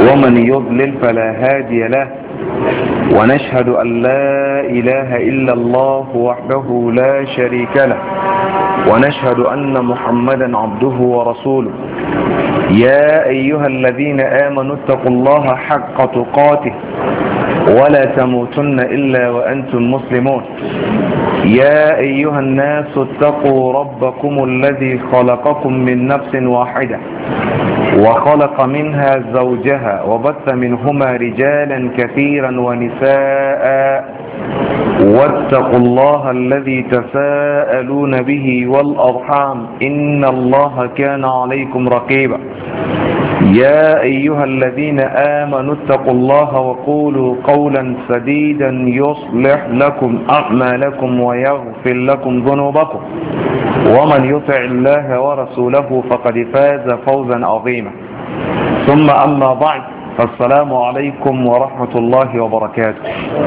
ومن يضلل فلا هادي له، ونشهد أن لا إله إلا الله وحده لا شريك له، ونشهد أن محمدا عبده ورسوله. يا أيها الذين آمنوا اتقوا الله حق تقاته ولا تموتن إلا وأنتم مسلمون. يا أيها الناس اتقوا ربكم الذي خلقكم من نفس واحدة وخلق منها زوجها وبث منهما رجالا كثيرا ونساء، واتقوا الله الذي تساءلون به والأرحام إن الله كان عليكم رقيبا. يا أيها الذين آمنوا اتقوا الله وقولوا قولا سديدا يصلح لكم أعمالكم ويغفر لكم ذنوبكم، ومن يطع الله ورسوله فقد فاز فوزا عظيما. ثم أما بعد، فالسلام عليكم ورحمة الله وبركاته.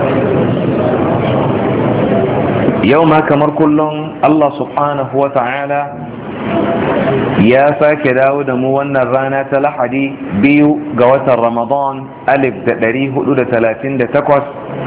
يوم كمر كل الله سبحانه وتعالى ya sake dawo da mu wannan rana ta Lahadi 2 ga watan Ramadan 1438,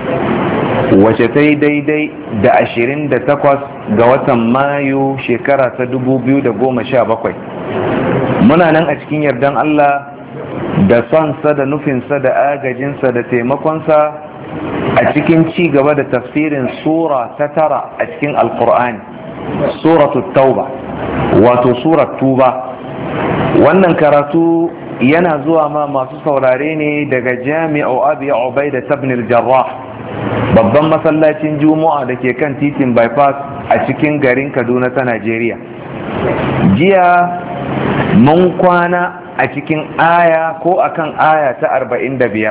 wace ta yi daidai da 28 ga watan Mayu shekara ta 2017. Muna nan a cikin yardan Allah da sonsa da nufinsa da agajinsa da taimakonsa a cikin ci gaba da tafsirin sura ta 9 a cikin Alkur'ani, suratul Tauba, wato surat Tuba. Wannan karatu yana zuwa ma masu saurare ne daga Jami'u Abi Ubaida ibn al-Jarrah, babban masallacin Juma'a da ke kan titin bypass a cikin garin Kaduna ta Najeriya. Jiya mun kwana a cikin aya ko akan aya ta 45.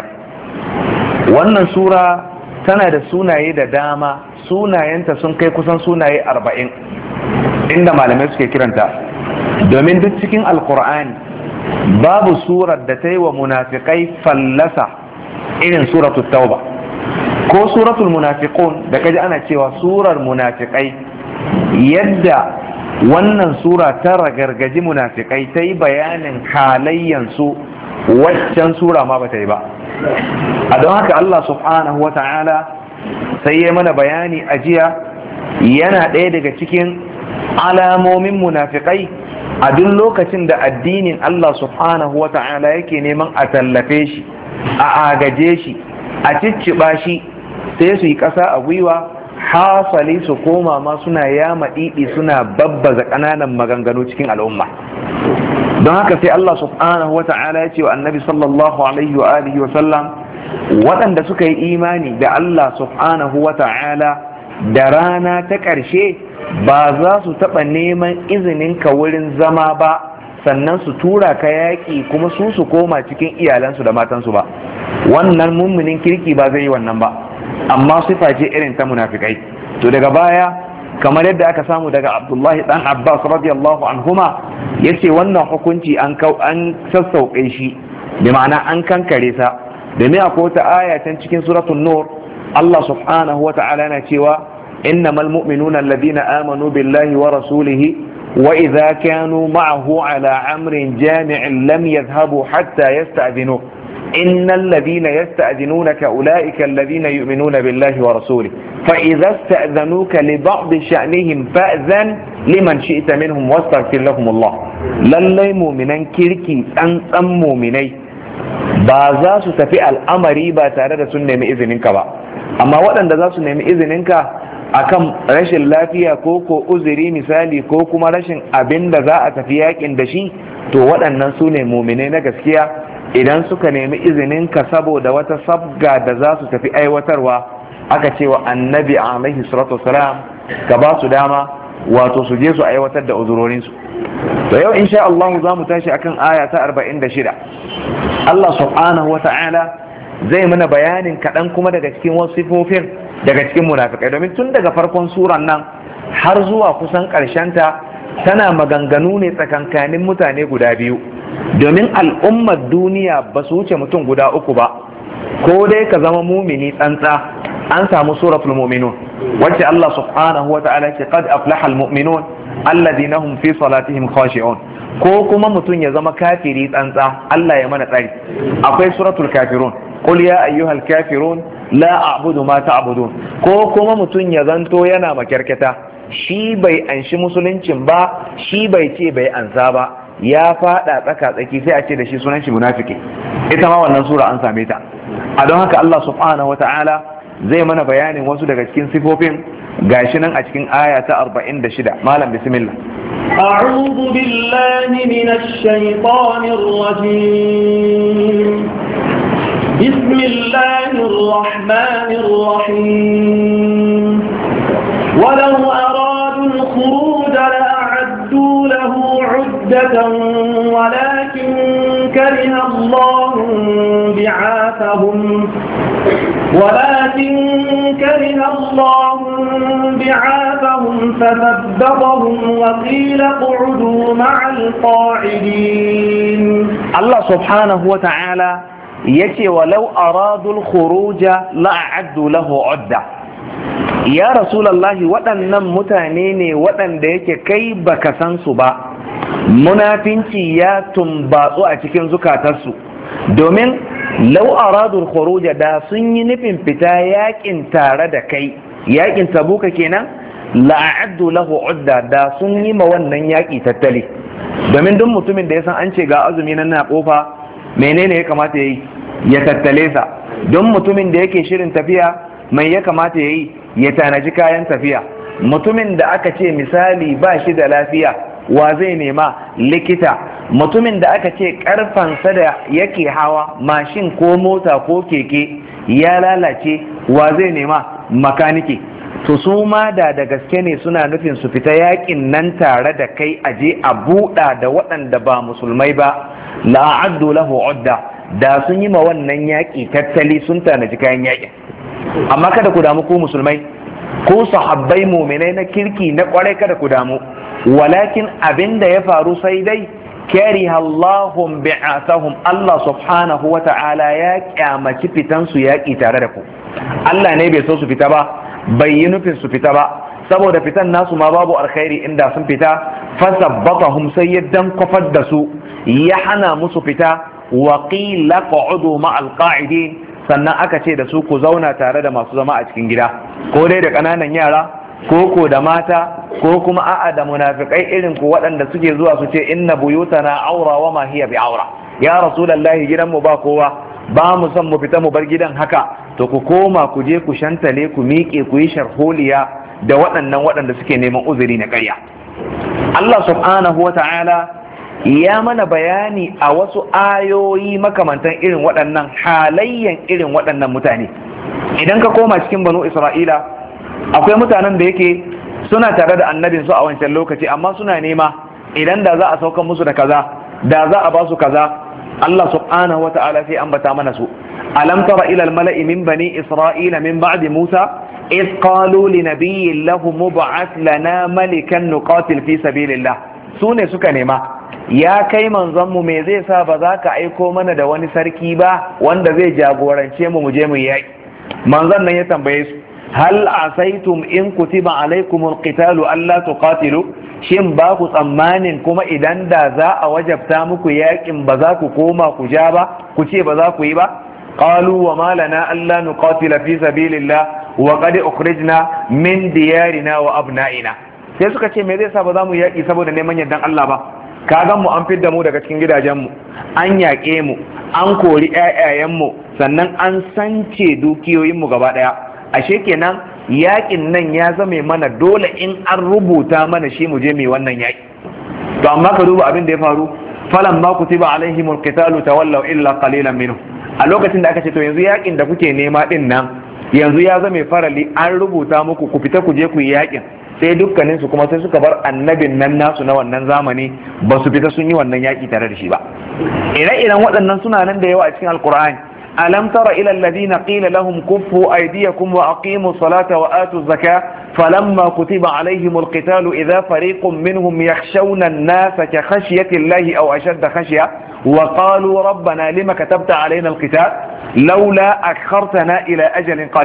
Wannan sura tana da sunaye da dama, sunayenta sun kai kusan sunaye 40 inda malamai suke kiranta, domin duk cikin alkur'ani babu surar da ta yi wa munafikai fallasa irin suratul tauba ko suratul munafiqun da kaji ana cewa surar munafikai. Yadda wannan sura ta ragargaji munafikai ta yi bayanin halayyansu, waccan sura ma ba ta yi ba. A don haka Allah subhanahu wa ta'ala sai ya mana bayani a jiya, yana ɗaya daga cikin alamomin munafikai a duk lokacin da addinin Allah subhanahu wa ta'ala yake neman a tallafe shi, a agaje shi, a cicciɓa shi, sai su yi ƙasa a gwiwa, hasali su koma ma suna yama ɗiɗi, suna babbaza ƙananan maganganu cikin al'umma. Don haka sai Allah subhanahu wa ta'ala ya ce wa annabi sallallahu alaihi wa alihi wa sallam, waɗanda suka yi imani da Allah subhanahu wa ta'ala da rana ta ƙarshe ba za su taɓa neman izinin ka wurin zama ba, sannan su tura ka yaƙi kuma su koma cikin iyalansu da matansu ba. Wannan mummunin kirki ba zai yi wannan ba, amma sifa ce irin ta munafikai. To daga baya, kamar yadda aka samu daga Abdullahi dan Abbas radiyallahu anhuma, yace wannan hukunci an sassauƙe shi, bi ma'ana an kankare sa. Domin akwai wata aya can cikin suratul Nur, Allah subhanahu wa ta'ala na cewa إنما المؤمنون الذين آمنوا بالله ورسوله وإذا كانوا معه على أمر جامع لم يذهبوا حتى يستأذنوه إن الذين يستأذنونك أولئك الذين يؤمنون بالله ورسوله فإذا استأذنوك لبعض شأنهم فأذن لمن شئت منهم واستغفر لهم الله. للي مؤمنا كيركي أنت مؤمني بازا ستفئ الأمر باتارة سنة إذنك با، أما وأن ذا سنة إذنك akan rashin lafiya ko uzuri misali, ko kuma rashin abin da za a tafi yakin da shi, to waɗannan su ne muminai na gaskiya. Idan suka nemi izinin ka saboda wata sabga da za su tafi aiwatarwa, aka ce wa annabi alaihi salatu wasalam ka ba su dama, wato su je su aiwatar da uzurorinsu. To yau insha Allah za mu tashi akan aya ta 46. Allah subhanahu wa ta'ala zai mana bayanin kaɗan kuma daga cikin wasu sifofin daga cikin munafikai, domin tun daga farkon suran nan har zuwa kusan ta tana maganganu ne tsakankanin mutane guda biyu, domin al'ummar duniya ba su wuce mutum guda uku ba. Ko dai ka zama mumini tsantsa, an samu suratul mu'minun wacce Allah subhanahu wa ta'ala ce qad aflaha al-mu'minun alladhina hum fi salatihim khashi'un, ko kuma mutum ya zama kafiri tsantsa. Allah ya mana tsari. Akwai suratul kafirun, qul ya ayyuhal kafirun la a'budu ma ta'budun. Ko kuma mutum ya zanto yana makyarketa, shi bai anshi musuluncin ba, shi bai ce bai ansa ba, ya fada tsaka tsaki, sai a ce da shi sunan shi munafiki. Ita ma wannan sura an same ta. A don haka Allah subhanahu wata'ala zai mana bayanin wasu daga cikin sifofin, gashi nan a cikin aya ta 46. Malam bismillah. أعوذ بالله من الشيطان الرجيم. بسم الله الرحمن الرحيم. ولو أرادوا الخروج لأعدوا له عدة ولكن كره الله بعاثهم فثبطهم وقيل اقعدوا مع القاعدين. الله سبحانه وتعالى يتي ولو أرادوا الخروج لأعدوا له عدة. يا رسول الله waɗannan mutane ne waɗanda yake kai baka san su ba, munafinci ya tumbatsu a cikin zukatarsu, domin lau aradul khuruja da sun yi nufin fita yakin tare da kai, yakin tabuka kenan, la'addu lahu udda, da sun yi ma wannan yaki tattali. Domin duk mutumin da ya san an ce ga azumi nan na kofa, menene ya kamata yayi? Ya tattale sa. Don mutumin da yake shirin tafiya, mai ya kamata yayi? Ya tanaji kayan tafiya. Mutumin da aka ce misali ba shi da lafiya, wa zai nema? Likita. Mutumin da aka ce karfansa da yake hawa mashin ko mota ko keke ya lalace, wa zai nema? Makanike. To su ma da gaske ne suna nufin su fita yakin nan tare da kai, aje a buɗa da waɗanda ba musulmai ba, la'addu lahu udda, da sun yi ma wannan yaƙi tattali, sun tanaji kayan yaƙin. Amma kada ku damu ku musulmai, ko sahabbai muminai na kirki na kwarai, kada ku damu. Walakin abin da ya faru sai dai kariha Allahum bi'athahum, Allah subhanahu wa ta'ala ya kyamaci fitan su yaƙi tare da ku. Allah ne bai so su fita ba, bai yi nufin su fita ba, saboda fitan nasu ma babu alkhairi inda sun fita. Fasabbatahum, sai ya dankofar da su, ya hana musu fita. Wa qila qa'udu ma'al qa'idin, sannan aka ce da su ku zauna tare da masu zama a cikin gida, ko dai da ƙananan yara, ko da mata, ko kuma a'a da munafikai irin ku waɗanda suke zuwa su ce inna buyutana aura wa ma hiya bi aura. Ya rasulullahi, gidan mu ba kowa, ba mu son mu fita mu bar gidan haka, to ku koma ku je ku shantale, ku miƙe, ku yi sharholiya da waɗanda suke neman uzuri na ƙarya. Allah subhanahu wa ta'ala ya mana bayani a wasu ayoyi makamantan irin waɗannan halayyan irin waɗannan mutane. Idan ka koma cikin banu Isra'ila, akwai mutanen da yake suna tare da annabinsu a wancan lokaci, amma suna nema idan da za a saukan musu da kaza, da za a ba su kaza. Allah subhanahu wa ta'ala sai ambata mana su. Alam tara ila al-mala'i min bani Isra'ila min ba'di Musa إذ قالوا لنبي له مبعث لنا ملكا نقاتل في سبيل الله. سوني suka nema, ya kai manzonmu me zai sa ba za ka aiko mana da wani sarki ba wanda zai jagorance mu je mu yaki? Manzon nan ya tambaye su, hal asaitum in kutiba alaikumul qitalu alla tuqatilu, shin ba ku tsammanin kuma idan da za a wajabta muku yakin ba za ku koma ku ja ba, ku ce ba za ku yi ba? qalu wa ma lana alla nuqatila fi sabilillah wa qad ukhrijna min diyarina wa abna'ina. Sai suka ce me zai sa ba za mu yaki saboda neman yardan Allah ba? Ka gan mu an fidda mu daga cikin gidajenmu, an yaƙe mu, an kori ƴaƴayenmu, sannan an sance dukiyoyinmu gaba ɗaya. Ashe kenan yaƙin nan ya zame mana dole in an rubuta mana shi mu je mu wannan yaƙi. To amma ka duba abin da ya faru, falan ma kutiba alaihimul qitalu tawallaw illa qalilan minhum. A lokacin da aka ce to yanzu yaƙin da kuke nema din nan yanzu ya zame farali, an rubuta muku ku fita ku je ku yi yaƙin. Sai dukkanin su kuma sai suka bar annabin nan nasu na wannan zamani, ba su fita sun yi wannan yaki tare da shi ba. Ire-iren waɗannan suna nan da yawa a cikin Alƙur'ani. Alam tara ila alladhina qila lahum kuffu aydiyakum wa aqimu salata wa atu zakah falamma kutiba alaihim alqitalu idha fariqun minhum yakhshawna an-nasa ka khashyati allahi aw ashadda khashya wa qalu rabbana lima katabta alaina alqital laula akhartana ila ajalin qarib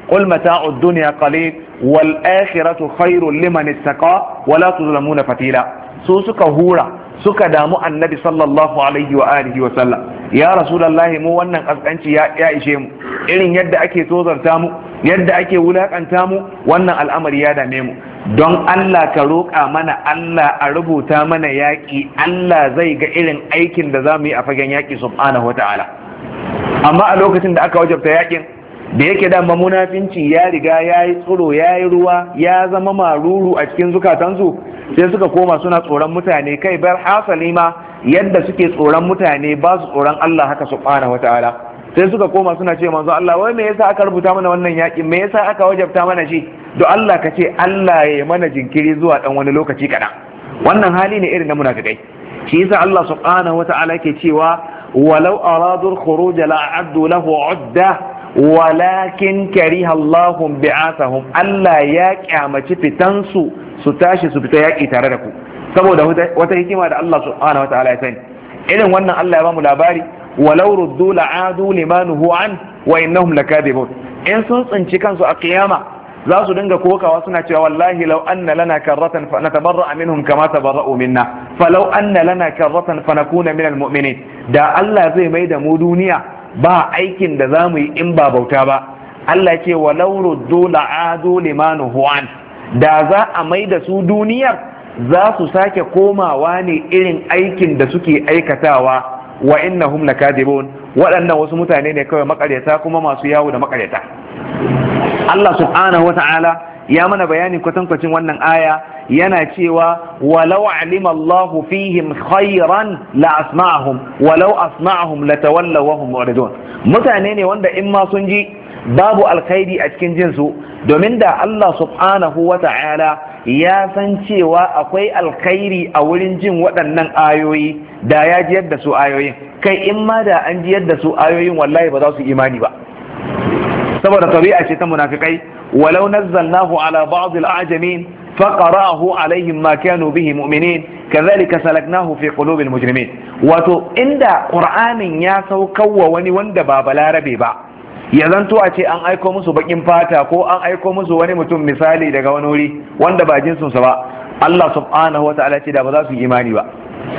qul mata'ud dunya qalil wal akhiratu khairul liman ittaqa wa la tuzlamuna fatila. su suka hura suka damu annabi sallallahu alaihi wa alihi wa sallam. Ya rasulullahi mu wannan kaskanci ya ishe mu, irin yadda ake tozarta mu, yadda ake wulakanta mu, wannan al'amari ya dame mu. Don Allah ka roƙa mana Allah a rubuta mana yaƙi, Allah zai ga irin aikin da za mu yi a fagen yaƙi subhanahu wata'ala. Amma a lokacin da aka wajabta yaƙin, da yake da munafinci ya riga ya yi tsiro ya yi ruwa ya zama maruru a cikin zukatansu, sai suka koma suna tsoron mutane, kai bar hasali ma yadda suke tsoron mutane ba su tsoron Allah haka subhanahu wata'ala. Sai suka koma suna ce manzo Allah, wai me yasa aka rubuta mana wannan yaƙin, me yasa aka wajabta mana shi? Don Allah ka ce Allah ya mana jinkiri zuwa dan wani lokaci kaɗan. Wannan hali ne irin na munafikai. Shi yasa Allah subhanahu wata'ala ke cewa walau aradu al-khuruj la'addu lahu 'udda walakin kariha Allahum bi'athahum. Allah ya kyamaci fitansu su tashi su fita yaƙi tare da ku saboda wata hikima da Allah subhanahu wata'ala ya sani. Irin wannan Allah ya ba mu labari, walau ruddu la'adu limanuhu an wa innahum lakadibun. In sun tsinci kansu a kiyama za su dinga kokawa suna cewa wallahi law anna lana karratan fa natabarra minhum kama tabarra'u minna falau anna lana karratan fa nakuna minal mu'minin. Da Allah zai mai da mu duniya ba aikin da za mu yi in ba bauta ba. Allah ce walau ruddu la'adu limanuhu an, da za a mai da su duniyar za su sake komawa ne irin aikin da suke aikatawa. Wa innahum lakadibun. Waɗannan wasu mutane ne kawai makaryata kuma masu yawo da makaryata. Allah subhanahu wata'ala ya mana bayani kwatankwacin wannan aya yana cewa walau alima Allahu fihim khairan la asma'ahum walau asma'ahum latawallaw wa hum mu'ridun. Mutane ne wanda in ma sun ji babu alkhairi a cikin jinsu, domin da Allah subhanahu wata'ala ya san cewa akwai alkhairi a wurin jin waɗannan ayoyi da ya jiyar da su ayoyin. Kai in ma da an jiyar da su ayoyin wallahi ba za su imani ba, saboda tabi'a ce ta munafikai. walau nazzalnahu ala ba'd al-a'jamin faqara'ahu alaihim ma kanu bihi mu'minin kadhalika salaknahu fi qulubil mujrimin. Wato inda qur'anin ya saukarwa wani wanda ba balarabe ba, ya zanto a ce an aiko musu bakin fata ko an aiko musu wani mutum misali daga wani wuri wanda ba jinsinsu ba, Allah subhanahu wata'ala ce da ba za su yi imani ba.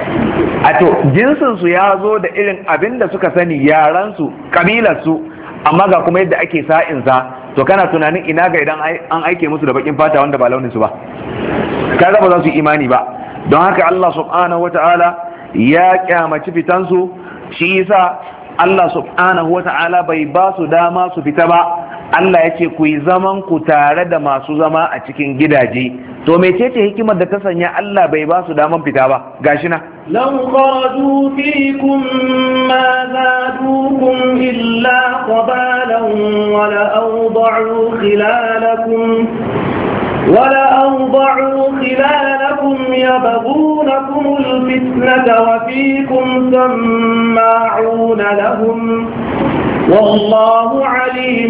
A to jinsinsu ya zo da irin abin da suka sani, yaransu, kabilarsu, amma ga kuma yadda ake sa'insa, to kana tunanin ina ga idan an aike musu da bakin fata wanda ba launinsu ba, kaga ba za su yi imani ba. Don haka Allah subhanahu wata'ala ya kyamaci fitansu, shi yasa Allah subhanahu wa ta'ala bai ba su dama su fita ba. Allah ya ce ku yi zaman ku tare da masu zama a cikin gidaje. To mecece hikimar da ta sanya Allah bai ba su daman fita ba? Gashi na. لو خرجوا فيكم ما زادوكم إلا قبالا ولأوضعوا خلالكم يبغونكم الفتنة وفيكم سماعون لهم والله عليم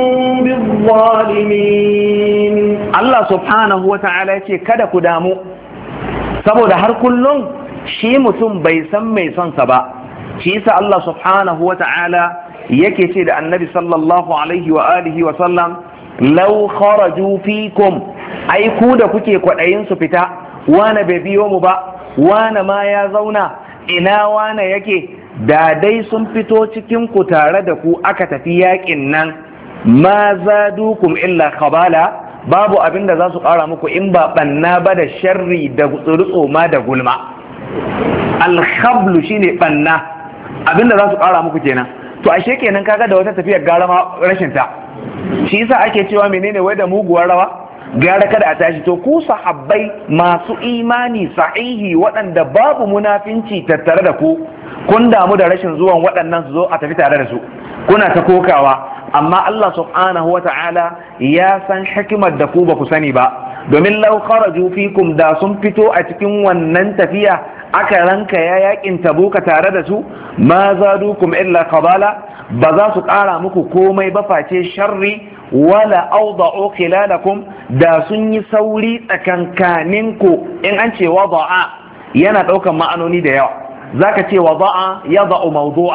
بالظالمين. الله سبحانه وتعالى kada ku damu, saboda har kullum shi mutum bai san mai son sa ba. Shi yasa Allah subhanahu wata'ala yake ce da annabi sallallahu alaihi wa alihi wa sallam, law kharaju fikum, ai ku da kuke kwadayin su fita, wane bai biyo mu ba, wane ma ya zauna, ina wane yake, da dai sun fito cikin ku tare da ku aka tafi yakin nan, ma zadukum illa khabala, babu abin da za su ƙara muku in ba banna ba da sharri da tsurtsoma da gulma. Alkhablu shine banna, abin da za su ƙara muku kenan. To ashe kenan kaga da wata tafiyar gara ma rashin ta. Shi yasa ake cewa menene wai da muguwar rawa gara kada a tashi. To ku sahabbai masu imani sahihi waɗanda babu munafinci tattare da ku, kun damu da rashin zuwan waɗannan su zo a tafi tare da su, kuna ta kokawa, amma Allah subhanahu wa ta'ala ya san hikimar da ku ba ku sani ba. Domin law kharaju fikum, da sun fito a cikin wannan tafiya aka ranka ya yakin tabuka tare da su, ma zadukum illa qabala, ba za su ƙara muku komai ba face sharri, wala awda'u khilalakum, da sun yi sauri tsakankaninku. In an ce wada'a yana ɗaukan ma'anoni da yawa. Zaka ce wada'a yada'u mawdu'an,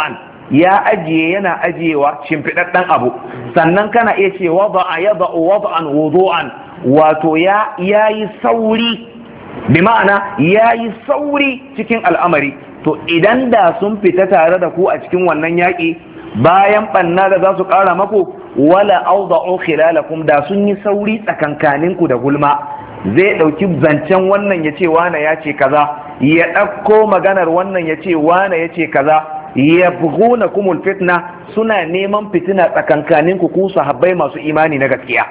ya ajiye yana ajiyewa shimfiɗaɗɗen abu. Sannan kana iya ce wada'a yada'u wada'an wudu'an, wato ya yi sauri, bi ma'ana ya yi sauri cikin al'amari. To idan da sun fita tare da ku a cikin wannan yaƙi, bayan ɓanna da za su ƙara maku, wala awda'u khilalakum, da sun yi sauri tsakankaninku da gulma. Zai ɗauki zancen wannan ya ce wane ya ce kaza, ya ɗauko maganar wannan ya ce wane ya ce kaza, ya buhuna kumul fitna, suna neman fitina tsakankaninku ku sahabbai masu imani na gaskiya.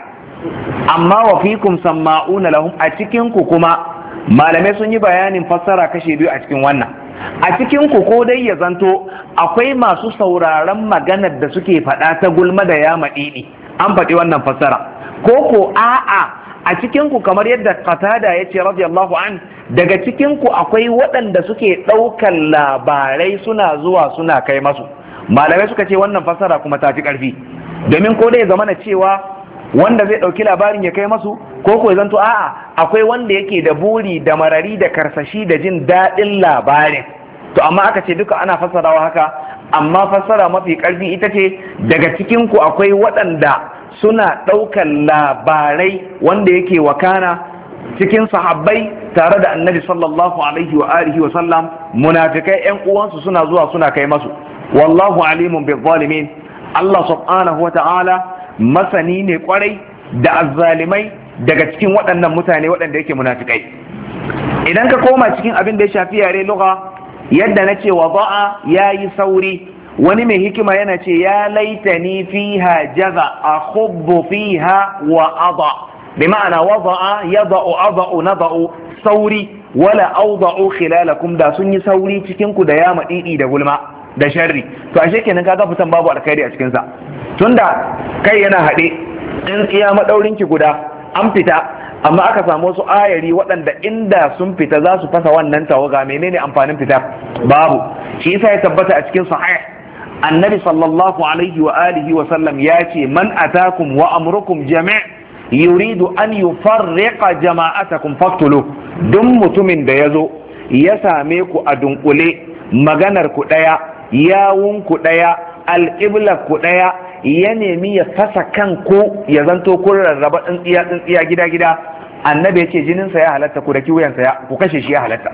Amma wa fikum samma'una lahum, a cikinku kuma malamai sun yi bayanin fassara kashe biyu a cikin wannan. A cikinku ko dai ya zanto akwai masu sauraron maganar da suke faɗa ta gulma da ya maɗiɗi, an faɗi wannan fassara, ko a'a a cikinku kamar yadda Qatada ya ce radiyallahu an, daga cikinku akwai waɗanda suke ɗaukar labarai suna zuwa suna kai masu. Malamai suka ce wannan fassara kuma ta fi ƙarfi, domin ko dai zamana cewa wanda zai ɗauki labarin ya kai masu, ko zanto a'a akwai wanda yake da buri da marari da karsashi da jin daɗin labarin. To amma aka ce duka ana fassarawa haka, amma fassara mafi ƙarfi ita ce daga cikinku akwai waɗanda suna ɗaukar labarai wanda yake wakana cikin sahabbai tare da annabi sallallahu alaihi wa alihi wa sallam, munafikai ƴan uwansu suna zuwa suna kai masu. Wallahu alimun bil zalimin, Allah subhanahu wa ta'ala masani ne kwarai da azzalimai daga cikin waɗannan mutane waɗanda yake munafikai. Idan ka koma cikin abin da ya shafi yare lugha, yadda na ce wada'a ya yi sauri, wani mai hikima yana ce ya laitani fiha jaza akhubbu fiha wa ada, bi ma'ana wada'a yada'u ada'u nada'u, sauri, wala awda'u khilalakum, da sun yi sauri cikin ku da ya madidi da gulma da sharri. To ashe kenan kaga fitan babu alkhairi a cikin sa, tunda kai yana haɗe in tsiya madaurinki guda an fita, amma aka samu wasu ayari waɗanda inda sun fita za su fasa wannan tawaga, menene amfanin fita? Babu. Shi yasa ya tabbata a cikin sahih, annabi sallallahu alaihi wa alihi wa sallam ya ce man atakum wa amrukum jami' yuridu an yufarriqa jama'atakum faqtulu, duk mutumin da yazo ya same ku a dunkule, maganar ku daya, yawun ku daya, alqibla ku daya, ya nemi ya fasa kanku ya zanto kun rarraba tsintsiya gida-gida, annabi ya ce jininsa ya halatta, ku da kiwuyansa ku kashe shi ya halatta.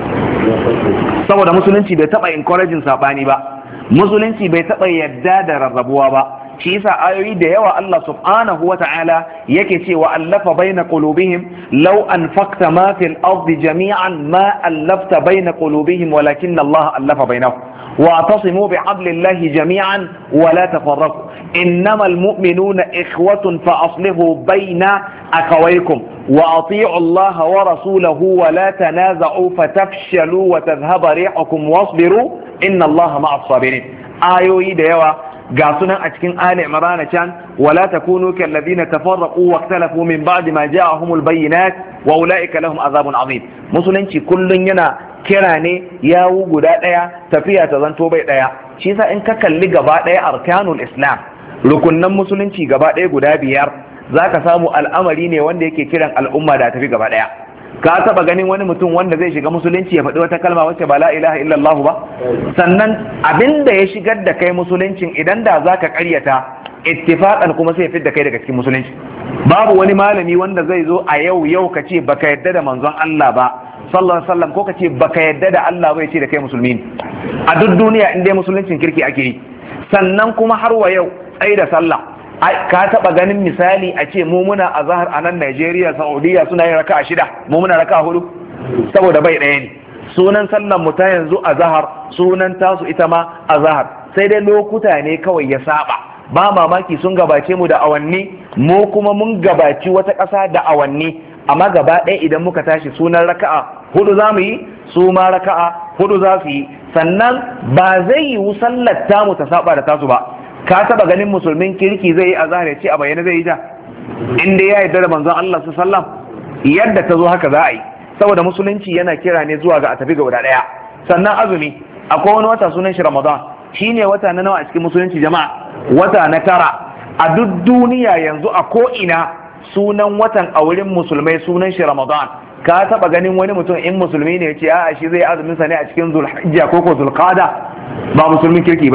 Saboda musulunci bai taɓa encouraging saɓani ba, musulunci bai taɓa yadda da rarrabuwa ba. Shi yasa ayoyi da yawa Allah subhanahu wa ta'ala yake cewa allafa baina qulubihim law anfaqta ma fil ardi jami'an ma allafta baina qulubihim walakin Allah allafa bainahum واعتصموا بحبل الله جميعا ولا تفرقوا إنما المؤمنون إخوة فأصلحوا بين أخويكم وأطيعوا الله ورسوله ولا تنازعوا فتفشلوا وتذهب ريحكم واصبروا إن الله مع الصابرين. آيوي ديوا قاسنا أتكين آل عمران كان ولا تكونوا كالذين تفرقوا واختلفوا من بعد ما جاءهم البينات وأولئك لهم عذاب عظيم. مسلمين كل ينا kira ne yawo guda ɗaya, tafiya ta zanto bai ɗaya. Shi yasa in ka kalli gaba ɗaya arkanul islam, rukunnan musulunci gaba ɗaya guda 5, zaka samu al'amari ne wanda yake kiran al'umma da tafi gaba ɗaya. Ka taba ganin wani mutum wanda zai shiga musulunci ya faɗi wata kalma wacce ba la ilaha illallah ba? Sannan abinda ya shigar da kai musuluncin idan da zaka ƙaryata, ittifaqan kuma sai ya fidda kai daga cikin musulunci. Babu wani malami wanda zai zo a yau ka ce baka yadda da manzon Allah ba sallallahu alaihi wasallam, ko kace baka yadda da Allah bai ce da kai musulmi ne a duk duniya in dai musuluncin kirki ake yi. Sannan kuma har wa yau tsaye da sallah, ka taba ganin misali a ce mu muna azhar a nan Najeriya, Saudiya suna yin raka'a 6, mu muna raka'a 4? Saboda bai ɗaya ne. Sunan sallan mu ta yanzu azhar, sunan tasu ita ma azhar, sai dai lokuta ne kawai ya saba. Ba mamaki sun gabace mu da awanni, mu kuma mun gabaci wata ƙasa da awanni, amma gaba ɗaya idan muka tashi sunan raka'a 4 za mu yi, su ma raka'a 4 za su yi. Sannan ba zai yi sallar tamu ta saba da tasu ba. Ka taba ganin musulmin kirki zai yi azhar ya ce a bayyana zai yi ta? Inda ya yarda da manzon Allah sallallahu yadda ta zo haka za a yi, saboda musulunci yana kira ne zuwa ga a tafi ga guda ɗaya. Sannan azumi, akwai wani wata sunan shi Ramadan, shine wata na nawa a cikin musulunci jama'a? Wata na 9 a duk duniya yanzu, a ko ina sunan watan a wurin musulmai sunan shi Ramadan. Ka taba ganin wani mutum in musulmi ne ya ce a'a shi zai azumin sa ne a cikin Zulhijja ko Zulqa'da? Ba musulmin kirki bane.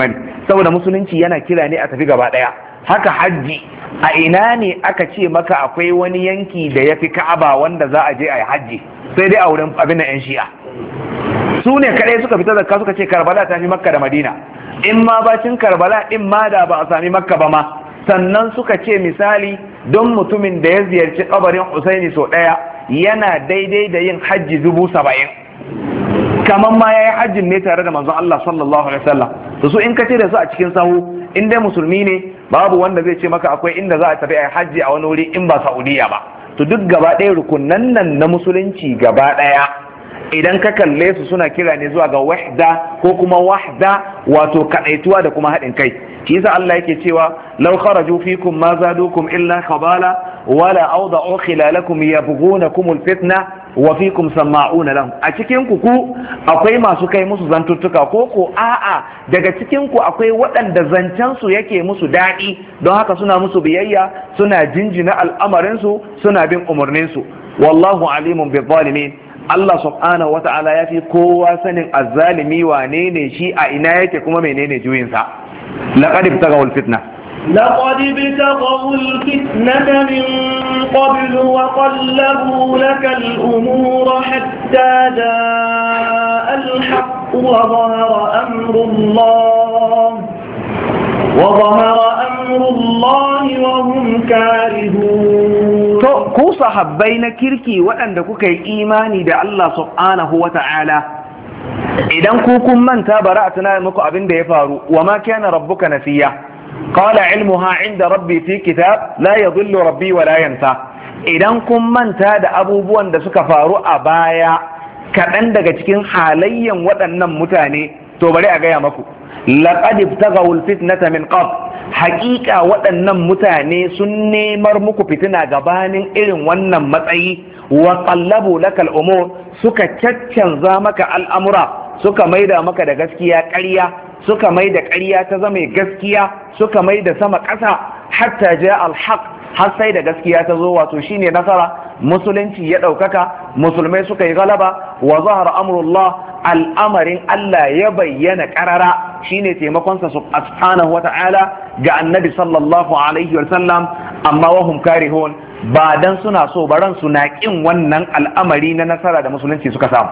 saboda musulunci yana kira ne a tafi gaba daya. Haka hajji, a ina ne aka ce maka akwai wani yanki da ya fi Ka'aba wanda za a je a yi hajji? Sai dai a wurin abin da 'yan Shi'a su ne kaɗai suka fita zakka suka ce Karbala ta fi Makka da Madina, in ma bacin Karbala din ma da ba a sami Makka ba ma. Sannan suka ce misali don mutumin da ya ziyarci kabarin Husaini sau ɗaya yana daidai da yin hajji 70,000, kamar ma ya yi hajjin ne tare da manzon Allah sallallahu alaihi wasallam. To su in ka ce da su a cikin sahu, in dai musulmi ne babu wanda zai ce maka akwai inda za a tafi a yi hajji a wani wuri in ba Saudiya ba. To duk gaba ɗaya rukunan nan na musulunci gaba ɗaya idan ka kalle su suna kira ne zuwa ga wahda ko kuma wahda, wato kadaituwa da kuma haɗin kai. shi yasa Allah yake cewa law kharaju fikum ma zadukum illa khabala wala awda'u khilalakum yabghunakum alfitna wa fikum sama'una lahum. A cikin ku akwai masu kai musu zantuttuka ko a'a daga cikin ku akwai waɗanda zancen su yake musu daɗi don haka suna musu biyayya, suna jinjina al'amarin su, suna bin umarnin su. Wallahu alimun bi zalimin. Allah subhanahu wa ta'ala ya fi kowa sanin azzalimi wane ne shi, a ina yake kuma menene juyinsa. laqad ibtaghaw al-fitna لقد ابتغوا الفتنة من قبل وقلبوا لك الأمور حتى جاء الحق وظهر أمر الله وهم كارهون. ku sahabbai na kirki waɗanda kuka yi imani da Allah subhanahu wa ta'ala, idan ku kun manta bara a tunanin muku abin da ya faru, wa ma kana rabbuka nasiya qala ilmuha inda rabbi fi kitab la yadhillu rabbi wa la yansa. Idan kun manta da abubuwan da suka faru a baya, kaɗan daga cikin halayyan waɗannan mutane, to bari a gaya maku laqad ibtaghaw alfitnata min qabl. Haƙiƙa waɗannan mutane sun nemar muku fitina gabanin irin wannan matsayi, wa qallabu lakal umur, suka caccanza maka al'amura, suka maida maka da gaskiya ƙarya, suka maida ƙarya ta zama gaskiya, suka maida sama ƙasa, hatta ja al-haq, har sai da gaskiya ta zo, wato shine nasara, musulunci ya ɗaukaka, musulmai suka yi galaba, wa zahara amrullah, al'amarin Allah ya bayyana ƙarara, shine taimakonsa subhanahu wa ta'ala ga annabi sallallahu alaihi wa sallam. Amma wahum karihun, ba dan suna so baran suna kin wannan al'amari na nasara da musulunci suka samu.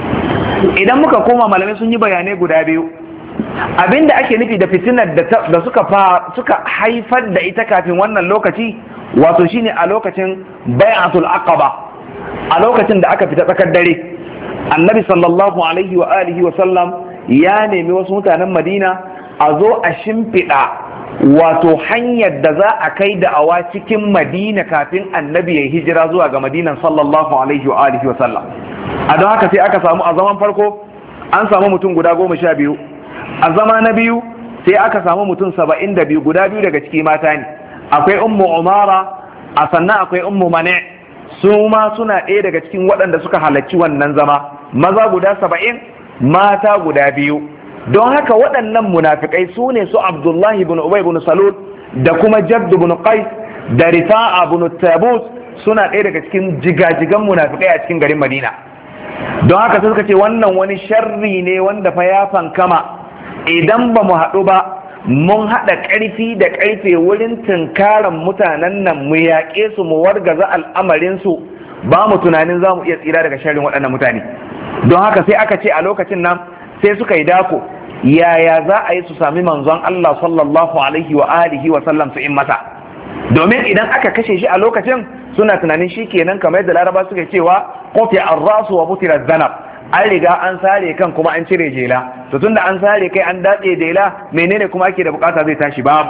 Idan muka koma malamai sun yi bayanai guda biyu, abinda ake nufi da fitinar da suka haifar da ita kafin wannan lokaci, wato shine a lokacin bai'atul aqaba, a lokacin da aka fita tsakar dare, annabi sallallahu alaihi wa alihi wa sallam ya nemi wasu mutanen Madina a zo a shimfiɗa wato hanyar da za a kai da'awa cikin Madina kafin annabi ya hijira zuwa ga Madinan sallallahu alaihi wa alihi wa sallam. A don haka sai aka samu a zaman farko an samu mutum guda 12, a zama na biyu sai aka samu mutum 72, guda biyu daga ciki mata ne, akwai ummu umara, a sannan akwai ummu mani, su ma suna ɗaya daga cikin waɗanda suka halarci wannan zama, maza guda 70, mata guda biyu. Don haka waɗannan munafikai su ne su Abdullahi bin Ubay bin Salul da kuma Jadd bin Qais da Rifa'a bin Tabut, suna ɗaya daga cikin jigajigan munafikai a cikin garin Madina. Don haka suka ce wannan wani sharri ne wanda fa ya fankama, idan ba mu haɗu ba mun haɗa ƙarfi da ƙarfe wurin tunkaran mutanen nan mu yaƙe su mu wargaza al'amarinsu, ba mu tunanin za mu iya tsira daga sharrin waɗannan mutane. Don haka sai aka ce a lokacin nan sai suka yi dako, yaya za a yi su sami manzon Allah sallallahu alaihi wa alihi wa sallam su in masa, domin idan aka kashe shi a lokacin suna tunanin shi kenan kamar yadda laraba suka cewa kofi ar-rasu wa butira zanab, an riga an sare kan kuma an cire jela, to tunda an sare kai an datse jela menene kuma ake da bukata zai tashi? Babu,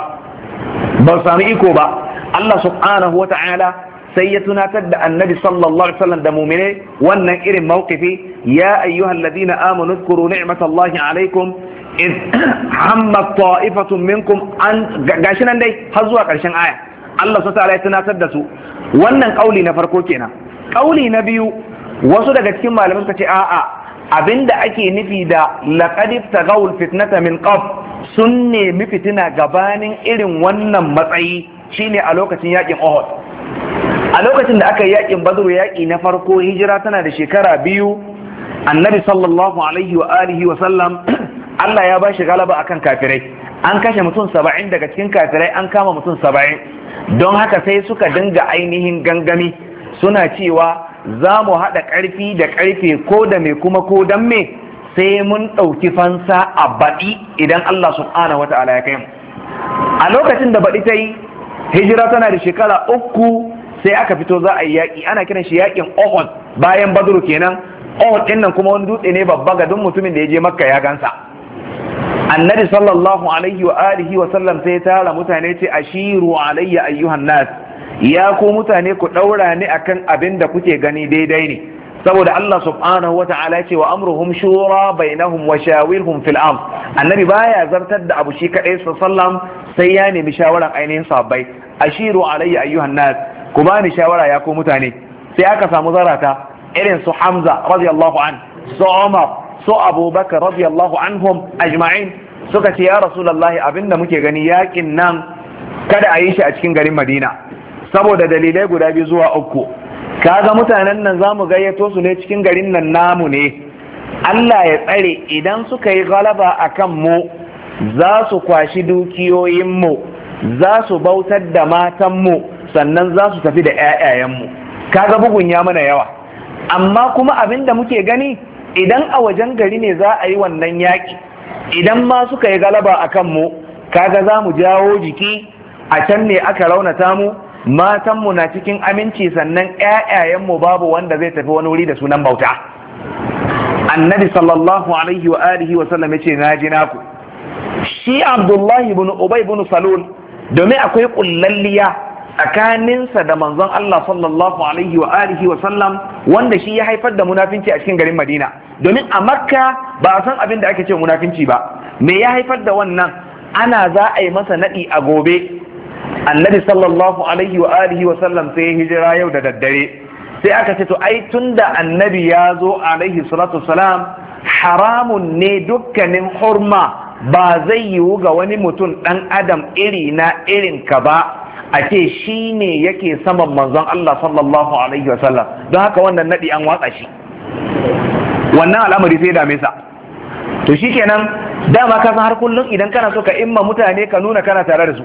ba su sami iko ba. Allah subhanahu wa ta'ala sai ya tunatar da annabi sallallahu alaihi wasallam da mu'mine wannan irin mawqifi, ya ayyuhal ladina amanu dhkuru ni'matallahi alaikum id hammat ta'ifatun minkum an, gashi nan dai har zuwa karshen aya. Allah subhanahu wa ta'ala ya tunatar da su. Wannan kauli na farko kenan. Kauli na biyu, wasu daga cikin malamai suka ce a'a, abinda ake nufi da laqad tagawul fitnata min qabl, sun nemi fitina gabanin irin wannan matsayi, shine a lokacin yakin Uhud. A lokacin da aka yi yakin Badr, yaki na farko, hijira tana da shekara 2, annabi sallallahu alaihi wa alihi wa sallam Allah ya bashi galaba akan kafirai. an kashe mutum 70 daga cikin kafirai, an kama mutum 70. don haka sai suka dinga ainihin gangami suna cewa za mu haɗa ƙarfi da ƙarfe ko da me kuma ko dan me sai mun ɗauki fansa a baɗi idan Allah subhanahu wata'ala ya kai mu. A lokacin da baɗi ta yi hijira tana da shekara 3 sai aka fito za a yi yaƙi, ana kiran shi yaƙin Uhud bayan Badru kenan. Uhud ɗin nan kuma wani dutse ne babba ga duk mutumin da ya je Makka ya gansa. Annabi sallallahu alaihi wa alihi wa sallam sai ya tara mutane ce ashiru alayya ayyuhan nas, ya ku mutane ku ɗaura ni akan abin da kuke gani daidai ne, saboda Allah subhanahu wa ta'ala ce wa amruhum shura bainahum wa shawirhum fil amr. Annabi baya zartar da abu shi kadai sallam sai ya nemi shawaran ainihin sahabbai. Ashiru alayya ayyuhan nas, ku bani shawara ya ku mutane. Sai aka samu zarata irin su Hamza radiyallahu an, su Umar, su Abubakar radiyallahu anhum ajma'in, suka ce ya Rasulullahi abinda muke gani yakin nan kada a yi shi a cikin garin Madina saboda dalilai guda 2 zuwa 3. kaga mutanen nan zamu gayyato su ne cikin garin nan namu ne, Allah ya tsare idan suka yi galaba akan mu za su kwashi dukiyoyin mu, za su bautar da matan mu, sannan za su tafi da ƴaƴayen mu. Kaga bugun ya mana yawa, amma kuma abinda muke gani idan a wajen gari ne za a yi wannan yaƙi, idan ma suka yi galaba akan mu kaga za mu jawo jiki, a can ne aka raunata mu, matanmu na cikin aminci, sannan ƴaƴayenmu babu wanda zai tafi wani wuri da sunan bauta. Annabi sallallahu alaihi wa alihi wa sallam yace na ji naku. Shi Abdullahi ibn Ubay ibn Salul, domin akwai kullalliya tsakaninsa da manzon Allah sallallahu alaihi wa alihi wa sallam wanda shi ya haifar da munafinci a cikin garin Madina, domin a Makka ba a san abin da ake ce munafinci ba. Me ya haifar da wannan? Ana za a yi masa nadi a gobe. Annabi sallallahu alaihi wa alihi wa sallam sai ya hijira yau da daddare, sai aka ce to ai tunda annabi ya zo alaihi salatu salam, haramun ne dukkanin hurma ba zai yiwu ga wani mutum dan adam iri na irin ka ba a ce shi ne yake saman manzon Allah sallallahu alaihi wa sallam. Don haka wannan nadi an watsa shi, wannan al'amari sai dame sa. To shikenan dama ka san har kullum idan kana so ka imma mutane ka nuna kana tare da su,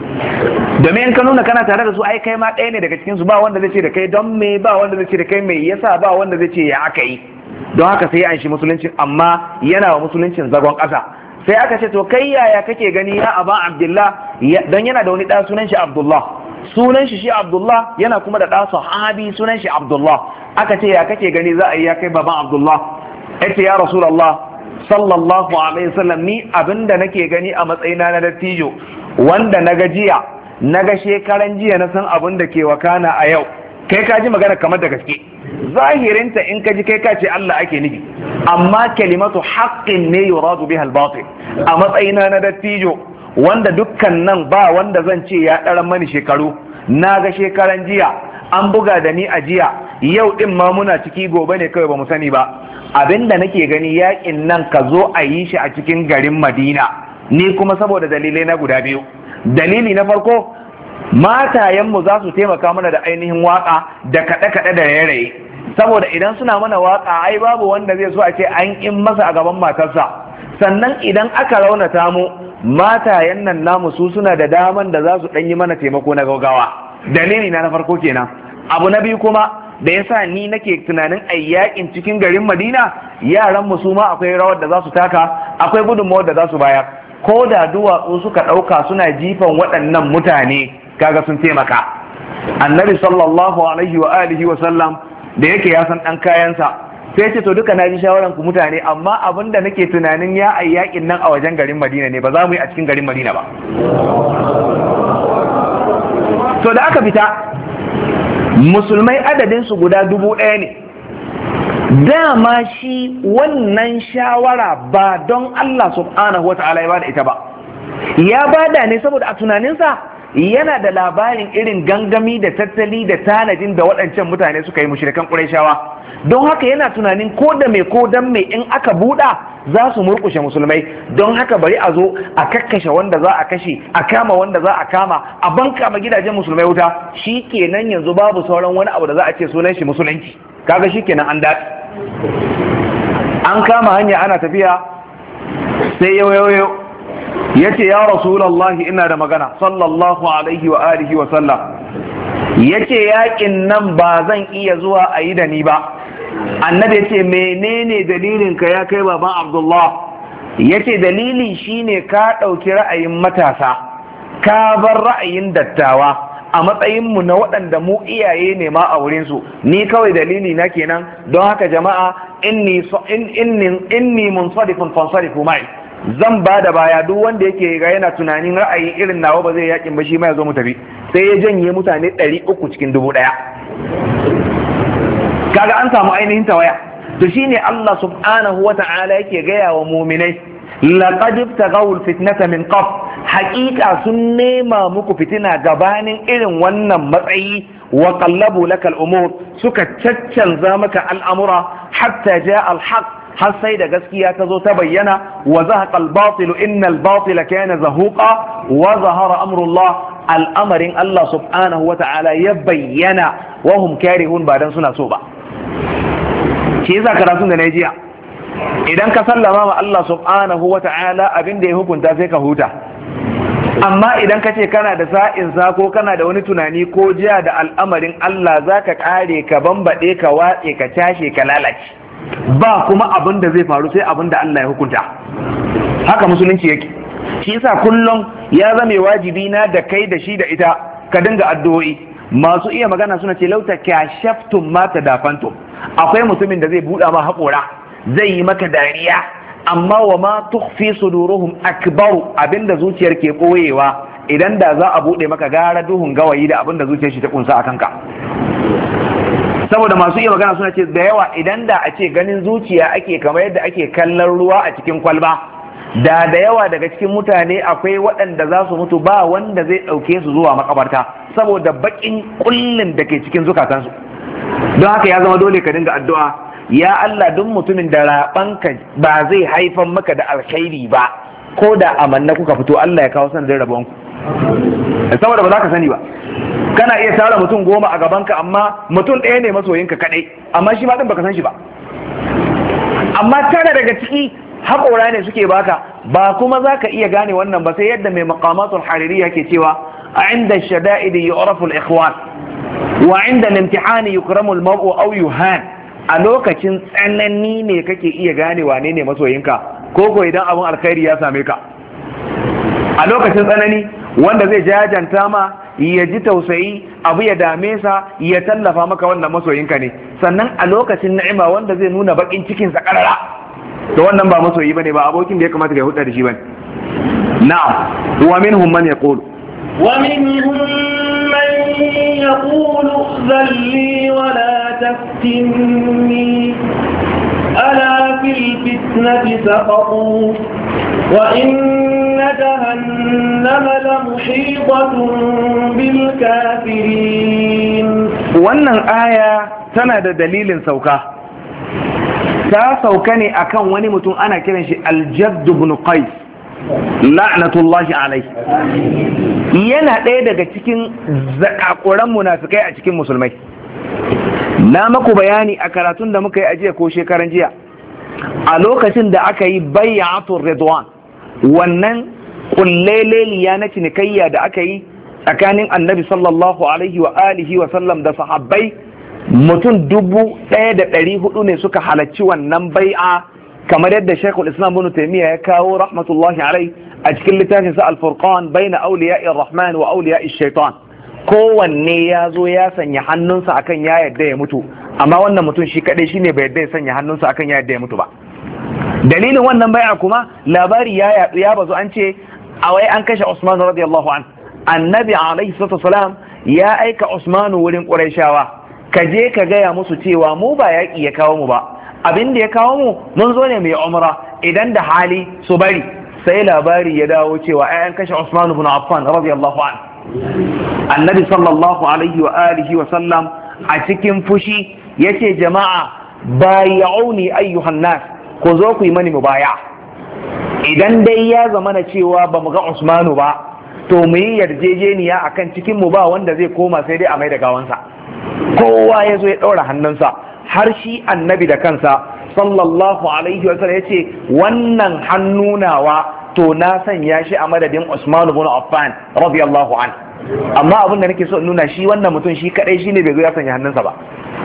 domin in ka nuna kana tare da su ai kai ma ɗaya ne daga cikin su, ba wanda zai ce da kai don me, ba wanda zai ce da kai me yasa, ba wanda zai ce ya aka yi. Don haka sai an shi musulunci, amma yana wa musuluncin zagon ƙasa. Sai aka ce to kai yaya kake gani ya Aba Abdullah, don yana da wani ɗa sunan shi Abdullah, sunan shi Abdullah, yana kuma da ɗa sahabi sunan shi Abdullah. Aka ce ya kake gani za a yi ya kai baban Abdullah? Yace ya Rasulullah sallallahu alaihi wasallam, ni abinda nake gani a matsayina na dattijo wanda naga jiya, naga shekaran jiya, na san abin da ke wakana a yau. Kai ka ji magana kamar da gaske, zahirinta in ka ji kai ka ce Allah ake nufi, amma kalimatu haqqin ne yuradu biha al-batil. A matsayina na dattijo wanda dukkan nan ba wanda zan ce ya ɗaran mani shekaru, naga shekaran jiya, an buga da ni a jiya, yau din ma muna ciki, gobe ne kawai ba mu sani ba. Abinda nake gani yakin nan ka zo a yi shi a cikin garin Madina, ni kuma saboda dalilai na guda 2. Dalili na farko, matayenmu za su taimaka mana da ainihin waka da kaɗe-kaɗe da raye-raye, saboda idan suna mana waka ai babu wanda zai so a ce an in masa a gaban matarsa. Sannan idan aka raunata mu, matayen nan namu su suna da daman da za su ɗan yi mana taimako na gaugawa. Dalili na farko kenan. Abu na biyu kuma da yasa ni nake tunanin ayyakin cikin garin Madina, yaran mu su ma akwai rawar da za su taka, akwai gudunmawar da za su bayar. Ko da duwatsu suka ɗauka suna jifan waɗannan mutane, kaga sun taimaka. Annabi sallallahu alaihi wa alihi wa sallam da yake ya san ɗan kayansa, sai ce to duka na ji shawaran ku mutane, amma abin da nake tunanin ya ayyakin nan a wajen garin Madina ne, ba za mu yi a cikin garin Madina ba. To da aka fita, musulmai adadinsu guda 1000 ne. Dama shi wannan shawara ba don Allah subhanahu wa ta'ala ya bada ita ba, ya bada ne saboda a tunaninsa yana da labarin irin gangami da tattali da tanadin da waɗancan mutane suka yi mushrikan Qurayshawa. Don haka yana tunanin ko da me ko dan me in aka buɗa za su murƙushe musulmai, don haka bari a zo a kakkashe wanda za a kashe, a kama wanda za a kama, a banka ma gidajen musulmai wuta. Shi kenan yanzu babu sauran wani abu da za a ce sunan shi musulunci. Kaga shi kenan an daɗi. An kama hanya ana tafiya, sai yau yace ya rasulullahi ina da magana sallallahu alaihi wa alihi wa sallam, yace yakin nan ba zan iya zuwa a yi da ni ba. Annabi yace menene dalilin ka ya kai baban Abdullah? Yace dalili shine ka ɗauki ra'ayin matasa ka bar ra'ayin dattawa a matsayinmu na waɗanda mu iyaye ne ma a wurinsu. Ni kawai dalili na kenan, don haka jama'a inni munsarifun fansarifu mai, zan ba da baya duk wanda yake ga yana tunanin ra'ayi irin nawa ba zai yakin ba shi ma ya zo mu tafi. Sai ya janye mutane 300 cikin 1000. kaga an samu ainihin tawaya. To shine Allah subhanahu wa ta'ala yake gaya wa muminai, laqad ibtaghaw alfitnata min qabl, haqiqa sun nema muku fitina gabanin irin wannan matsayi, wa qallabu laka al-umur, suka caccanza maka al'amura hatta jaa al-haq, har sai da gaskiya ta zo ta bayyana, wa zahaqa al-batil inna al-batila kana zahuqa, wa zahara amru Allah, al'amarin Allah subhanahu wa ta'ala ya bayyana, wa hum karihun, ba dan suna so ba. Shi yasa karatun da na jiya, idan ka sallama ma Allah subhanahu wa ta'ala abin da ya hukunta sai ka huta. Amma idan ka ce kana da sa'insa ko kana da wani tunani ko jiya da al'amarin Allah, za ka kare ka bambaɗe ka watse ka cashe ka lalace, ba kuma abin da zai faru sai abin da Allah ya hukunta. Haka musulunci yake. Shi yasa kullum ya zame wajibi na da kai da shi da ita ka dinga addu'o'i. Masu iya magana suna ce lauta kashaftum ma tadafantum. Akwai mutumin da zai buɗa ma haƙora, zai yi maka dariya, amma wa ma tukhfi suduruhum akbaru, abinda zuciyar ke koyewa idan da za a buɗe maka gara duhun gawayi da abinda zuciyar shi ta kunsa a kanka. Saboda masu iya magana suna ce da yawa idan da a ce ganin zuciya ake kamar yadda ake kallon ruwa a cikin kwalba, da yawa daga cikin mutane akwai waɗanda za su mutu ba wanda zai ɗauke su zuwa makabarta saboda baƙin kullin da ke cikin zukatansu. Don haka ya zama dole ka dinga addu'a, ya Allah, duk mutumin da rabanka ba zai haifan maka da alkhairi ba, ko da amanna kuka fito, Allah ya kawo sanadin rabonku, saboda ba za ka sani ba. Kana iya tara mutum 10 a gabanka, amma mutum ɗaya ne masoyinka kaɗai, amma shi ma ɗin baka san shi ba. Amma tare daga ciki haƙora ne suke baka, ba kuma za ka iya gane wannan ba sai yadda mai maqamatul hariri yake cewa a inda shada'idi yu'rafu al-ikhwan wa inda al-imtihani yukramu al-mar'u aw yuhan. A lokacin tsanani ne kake iya gane wane ne masoyinka, ko idan abin alkhairi ya same ka. A lokacin tsanani wanda zai jajanta ma, ya ji tausayi, abu ya dame sa, ya tallafa maka, wannan masoyinka ne. Sannan a lokacin ni'ima wanda zai nuna bakin cikin sa karara, to wannan ba masoyi bane, ba abokin da ya kamata ka hudda da shi bane. Na'am, wa minhum man yaqulu ومنهم من يقول ائذن لي ولا تفتني ألا في الفتنة سقطوا وإن جهنم لمحيطة بالكافرين. wannan aya tana da dalilin sauka. Ta sauka ne akan wani mutum ana kiran shi Al-Jadd ibn Qais la'natullahi alaihi. Yana ɗaya daga cikin zakakuran munafikai a cikin musulmai. Na maku bayani a karatun da muka yi a jiya ko shekaran jiya, a lokacin da aka yi bay'atul ridwan, wannan kulleleliya na cinikayya da aka yi tsakanin annabi sallallahu alaihi wa alihi wa sallam da sahabbai, mutum 1400 ne suka halarci wannan bai'a, kamar yadda Sheikhul Islam Ibn Taymiyyah ya kawo rahmatullahi alaihi a cikin littafin sa Al-Furqan baina awliya'i Rahman wa awliya'i Shaitan. Kowanne ya zo ya sanya hannunsa akan ya yadda ya mutu, amma wannan mutum shi kadai shine bai yadda ya sanya hannunsa akan ya yadda ya mutu ba. Dalilin wannan bai'a kuma labari ya yadu ya bazu, an ce a wai an kashe Usman radiyallahu an. Annabi alaihi salatu wasalam ya aika Usman wurin Qurayshawa, ka je ka gaya musu cewa mu ba yaƙi ya kawo mu ba, abin da ya kawo mu mun zo ne mai umra, idan da hali su bari. Sai labari ya dawo cewa an kashe Usman ibn Affan radiyallahu an. Annabi sallallahu alaihi wa alihi wa sallam a cikin fushi yace jama'a bay'uni ayyuhan nas, ku zo ku yi mani mubaya. Idan dai ya zamana cewa ba mu ga Usmanu ba, to mu yi yarjejeniya akan cikin mu ba wanda zai koma sai dai a mai da gawansa. Kowa ya zo ya ɗaura hannunsa, har shi annabi da kansa sallallahu alaihi wa sallam yace wannan hannunawa to na sanya shi a madadin Usman ibn Affan radiyallahu an. Amma abin da nake so in nuna shi wannan mutum shi kadai shine bai zo ya sanya hannunsa ba.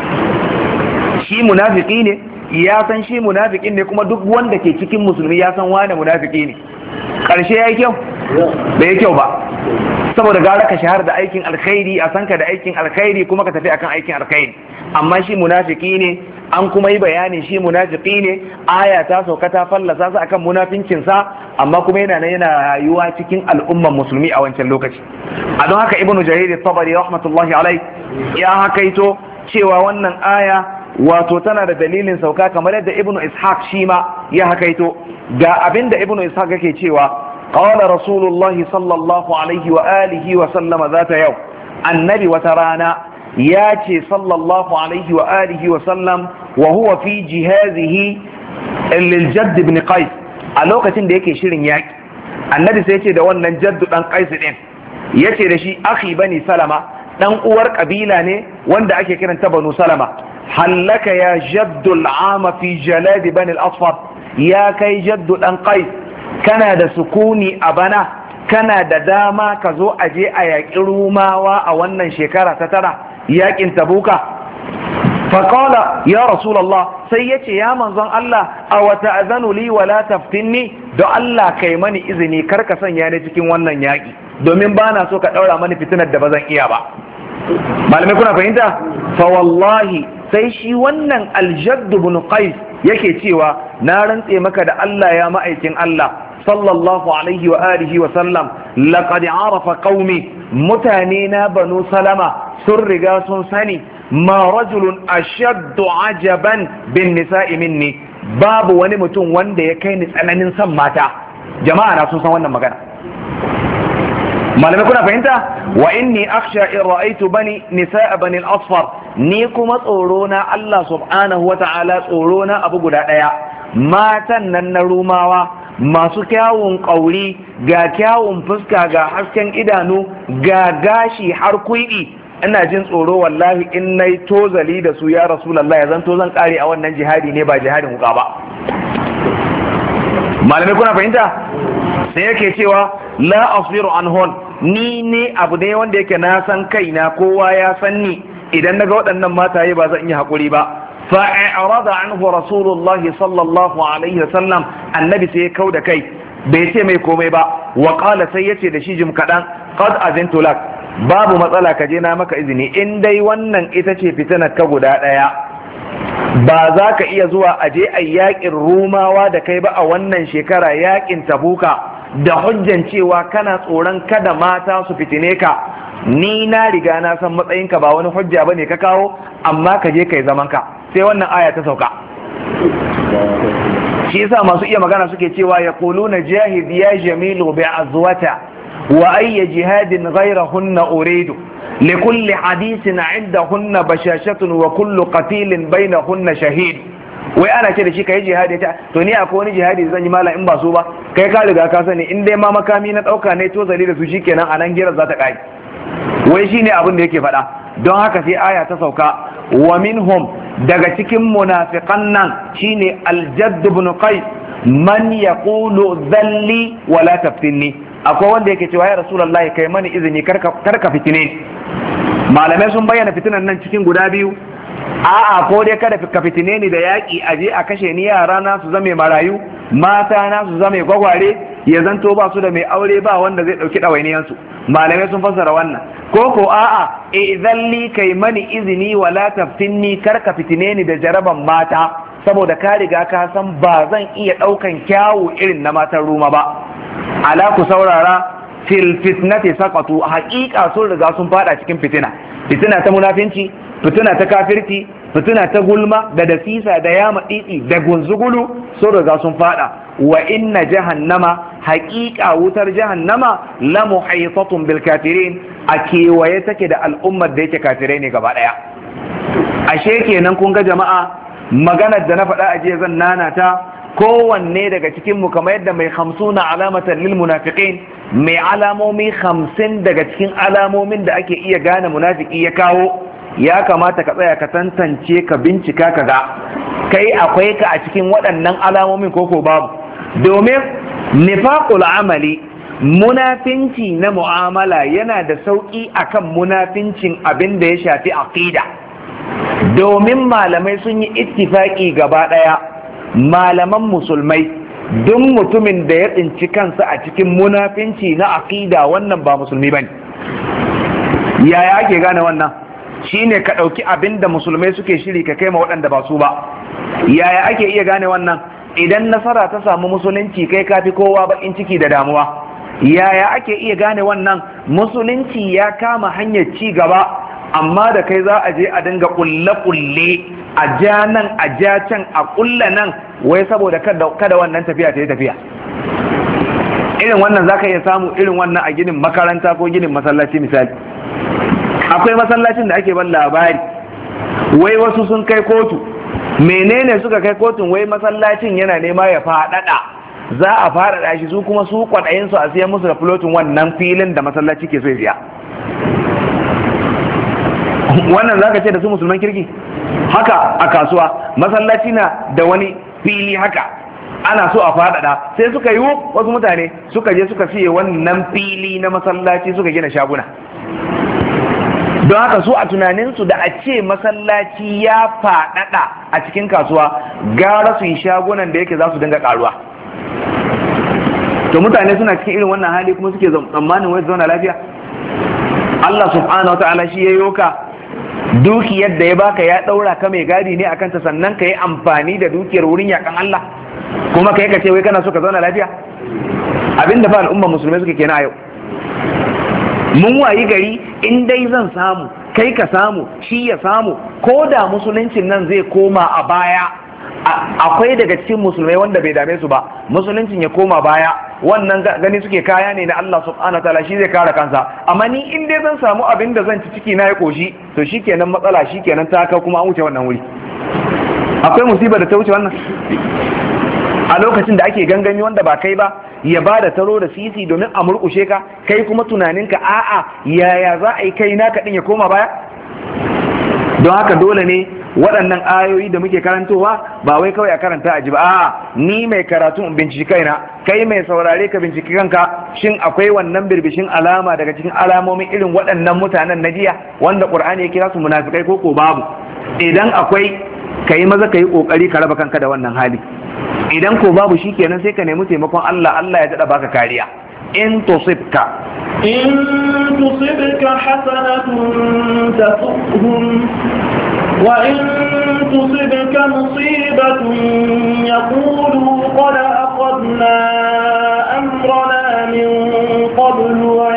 Shi munafiki ne, ya san shi munafikin ne, kuma duk wanda ke cikin musulmi ya san wane munafiki ne. Karshe yayi kyau? Bai kyau ba. Saboda gara ka shahara da aikin alkhairi, a san ka da aikin alkhairi kuma ka tafi akan aikin alkhairi. Amma shi munafiki ne, an kuma yi bayanin shi munafiki ne, aya ta sauka ta fallasa su akan munafincinsa, amma kuma yana nan yana rayuwa cikin al'umman musulmi a wancan lokaci. A don haka Ibn Jarir at-Tabari rahmatullahi alai ya hakaito cewa wannan aya wato tana da dalilin sauka, kamar yadda Ibn Ishaq shi ma ya hakaito. Ga abinda Ibn Ishaq yake cewa قال رسول الله صلى الله عليه وآله وسلم ذات يوم النبي وترانا ياتي صلى الله عليه وآله وسلم وهو في جهازه للجد بن قيس ألوكة ديكي شيرين ياك النبي سيتي دوانا جد بن قيس دين ياتي دشي أخي بني سلمة دان أور قبيلة واندا أكي كرن تبنو سلمة هل لك يا جد العام في جلاد بني الأصفر يا كي جد بن قيس kana da sukuni a bana, kana da dama ka zo a je a yaƙi rumawa a wannan shekara ta tara yaƙin tabuka. faƙala ya rasulallah, sai ya ce ya manzon Allah, a wata azanu li wala taftinni, don Allah kai mani izini kar ka sanya ni cikin wannan yaƙi, domin ba na so ka ɗaura mani fitinar da ba zan iya ba. Malamai kuna fahimta? Fa wallahi sai shi wannan Al-Jadd ibn Qais yake cewa na rantse maka da Allah ya ma'aikin Allah sallallahu alaihi wa alihi wa sallam, laqad arafa qaumi, mutane na banu salama sun riga sun sani, ma rajulun ashaddu ajaban bin nisa'i minni, babu wani mutum wanda ya kai ni tsananin san mata. Jama'a na sun san wannan magana. Malamai kuna fahimta? Wa inni akhsha in ra'aytu bani nisa'a bani al-asfar, ni kuma tsoro na Allah subhanahu wa ta'ala, tsoro na abu guda daya, matan nan na rumawa masu kyawun ƙauri, ga kyawun fuska, ga hasken idanu, ga gashi har kuiɗi, ina jin tsoro wallahi in nayi tozali da su ya Rasulullah, ya zanto zan kare a wannan jihadi ne ba jihadin wuka ba. Malamai kuna fahimta? Sai yake cewa la asbiru anhun, ni ne abu ne wanda yake na san kaina, kowa ya san ni, idan naga waɗannan mataye ba zan yi haƙuri ba. fa'arada anhu rasulullah sallallahu alaihi wasallam, annabi sai ya kauda kai bai ce mai komai ba. Wa qala, sai yace da shi jim kadan, qad azintu lak, babu matsala ka je na maka izini, in dai wannan ita ce fitinar ka guda daya, ba za ka iya zuwa aje a yakin rumawa da kai ba a wannan shekara, yakin tabuka, da hujjan cewa kana tsoron kada mata su fitine ka. Ni na riga na san matsayinka, ba wani hujja bane ka kawo, amma ka je kai zaman ka. Sai wannan aya ta sauka. Shi yasa masu iya magana suke cewa yaquluna jahid ya jamilu bi azwata wa ayya jihadin ghayrahunna uridu likulli hadithin indahunna bashashatun wa kullu qatilin bainahunna shahid. Wai ana ce da shi kai jihadi, ta to ni akwai wani jihadi zan yi mala in ba so ba, kai ka riga ka sani, in dai ma makami na dauka ne to zali da su shikenan anan gira za ta kai. Wai shine abin da yake faɗa. Don haka sai aya ta sauka, wa minhum, daga cikin munafiqan nan shine Al-Jadd ibn Qais, man yaqulu dhalli wa la taftinni, akwai wanda yake cewa ya Rasulullahi kai mani izini karka fitine. Malamai sun bayyana fitinan nan cikin guda biyu. A'a, ko dai kada ka fitine ni da yaƙi, aje a kashe ni, yara na su zame marayu, mata na su zame gwagware, ya zanto ba su da mai aure, ba wanda zai ɗauki ɗawainiyansu. Malamai sun fassara wannan. Ko a'a, idan li kai mani izini wa la taftinni, kar ka fitine ni da jaraban mata, saboda ka riga ka san ba zan iya ɗaukan kyawu irin na matan Ruma ba. Ala ku saurara, fil fitnati saqatu, haƙiƙa sun riga sun fada cikin fitina. Fitina ta munafinci, fitina ta kafirci, fitina ta gulma da dasisa da yama tsitsi da gunzugulu, sun riga sun fada. Wa inna jahannama, haƙiƙa wutar jahannama, la muhaytatun bil kafirin, a kewaye take da al'ummar da yake kafirai ne gaba ɗaya. Ashe kenan kun ga jama'a, maganar da na faɗa a jiya zan nanata, kowanne daga cikin mu kamar yadda mai 50 alamatan lil munafiqin, mai alamomi 50 daga cikin alamomin da ake iya gane munafiki ya kawo, ya kamata ka tsaya ka tantance, ka bincika, ka ga kai akwai ka a cikin waɗannan alamomin koko babu. Domin nifaqul amali, munafinci na mu'amala yana da sauki akan munafincin abin da ya shafi aqida, domin malamai sun yi ittifaki gaba daya, malaman musulmai, duk mutumin da ya tsinci kansa a cikin munafinci na aqida wannan ba musulmi bane. Yaya ake gane wannan? Shine ka ɗauki abin da musulmai suke shiri ka kai ma waɗanda ba su ba. Yaya ake iya gane wannan? Idan nasara ta samu musulunci kai kafi kowa baƙin ciki da damuwa. Yaya ake iya gane wannan? Musulunci ya kama hanyar ci gaba, amma da kai za a je a dinga kulle-kulle, a ja nan a ja can a kulla nan, wai saboda kada wannan tafiya ta yi tafiya. Irin wannan za ka iya samu irin wannan a ginin makaranta ko ginin masallaci misali. Akwai masallacin da ake ban labari, wai wasu sun kai kotu. Menene suka kai kotun? Wai masallacin yana nema ya faɗaɗa, za a faɗaɗa shi, su kuma su kwaɗayin su a siya musu da filotin wannan filin da masallaci ke so ya siya. Wannan za ka ce da su musulman kirki? Haka a kasuwa masallaci na da wani fili haka ana so a faɗaɗa, sai suka yi wasu mutane suka je suka siye wannan fili na masallaci suka gina shaguna. Don haka su a tunaninsu da a ce masallaci ya faɗaɗa a cikin kasuwa, gara su yi shagunan da yake za su dinga ƙaruwa. To mutane suna cikin irin wannan hali kuma suke tsammanin wai zauna lafiya. Allah subhanahu wa ta'ala shi ya yoka, dukiyar da ya baka ya ɗaura ka mai gadi ne akan ta, sannan ka yi amfani da dukiyar wurin yakan Allah, kuma ka yi ka ce wai kana so ka zauna lafiya. Abinda fa al'umma musulmai suke kenan a yau. Mun wayi gari in dai zan samu, kai ka samu, shi ya samu, ko da musuluncin nan zai koma a baya. Akwai daga cikin musulmai wanda bai dame su ba musuluncin ya koma baya, wannan gani suke kaya ne na Allah subhanahu wataala, shi zai kare kansa. Amma ni in dai zan samu abin da zan ci ciki na ya koshi, to shikenan matsala shikenan ta kai kuma an wuce wannan wuri. Akwai musiba da ta wuce wannan? A lokacin da ake gangami wanda ba kai ba ya ba da taro da sisi domin a murƙushe ka, kai kuma tunaninka a'a yaya za a yi kai naka din ya koma baya. Don haka dole ne waɗannan ayoyi da muke karantowa ba wai kawai a karanta a ji ba, a'a ni mai karatu in binciki kaina, kai mai saurare ka binciki kanka, shin akwai wannan birbishin alama daga cikin alamomin irin waɗannan mutanen na jiya wanda Qur'ani ya kira su munafikai ko babu? Idan akwai, kai maza ka yi kokari ka raba kanka da wannan hali. Idan ko babu, shikenan sai ka nemi taimakon Allah, Allah ya daɗa baka kariya. In tusibka hasanatun tasuhum wa in tusibka musibatun yaqulu qad aqadna amrana min qablu wa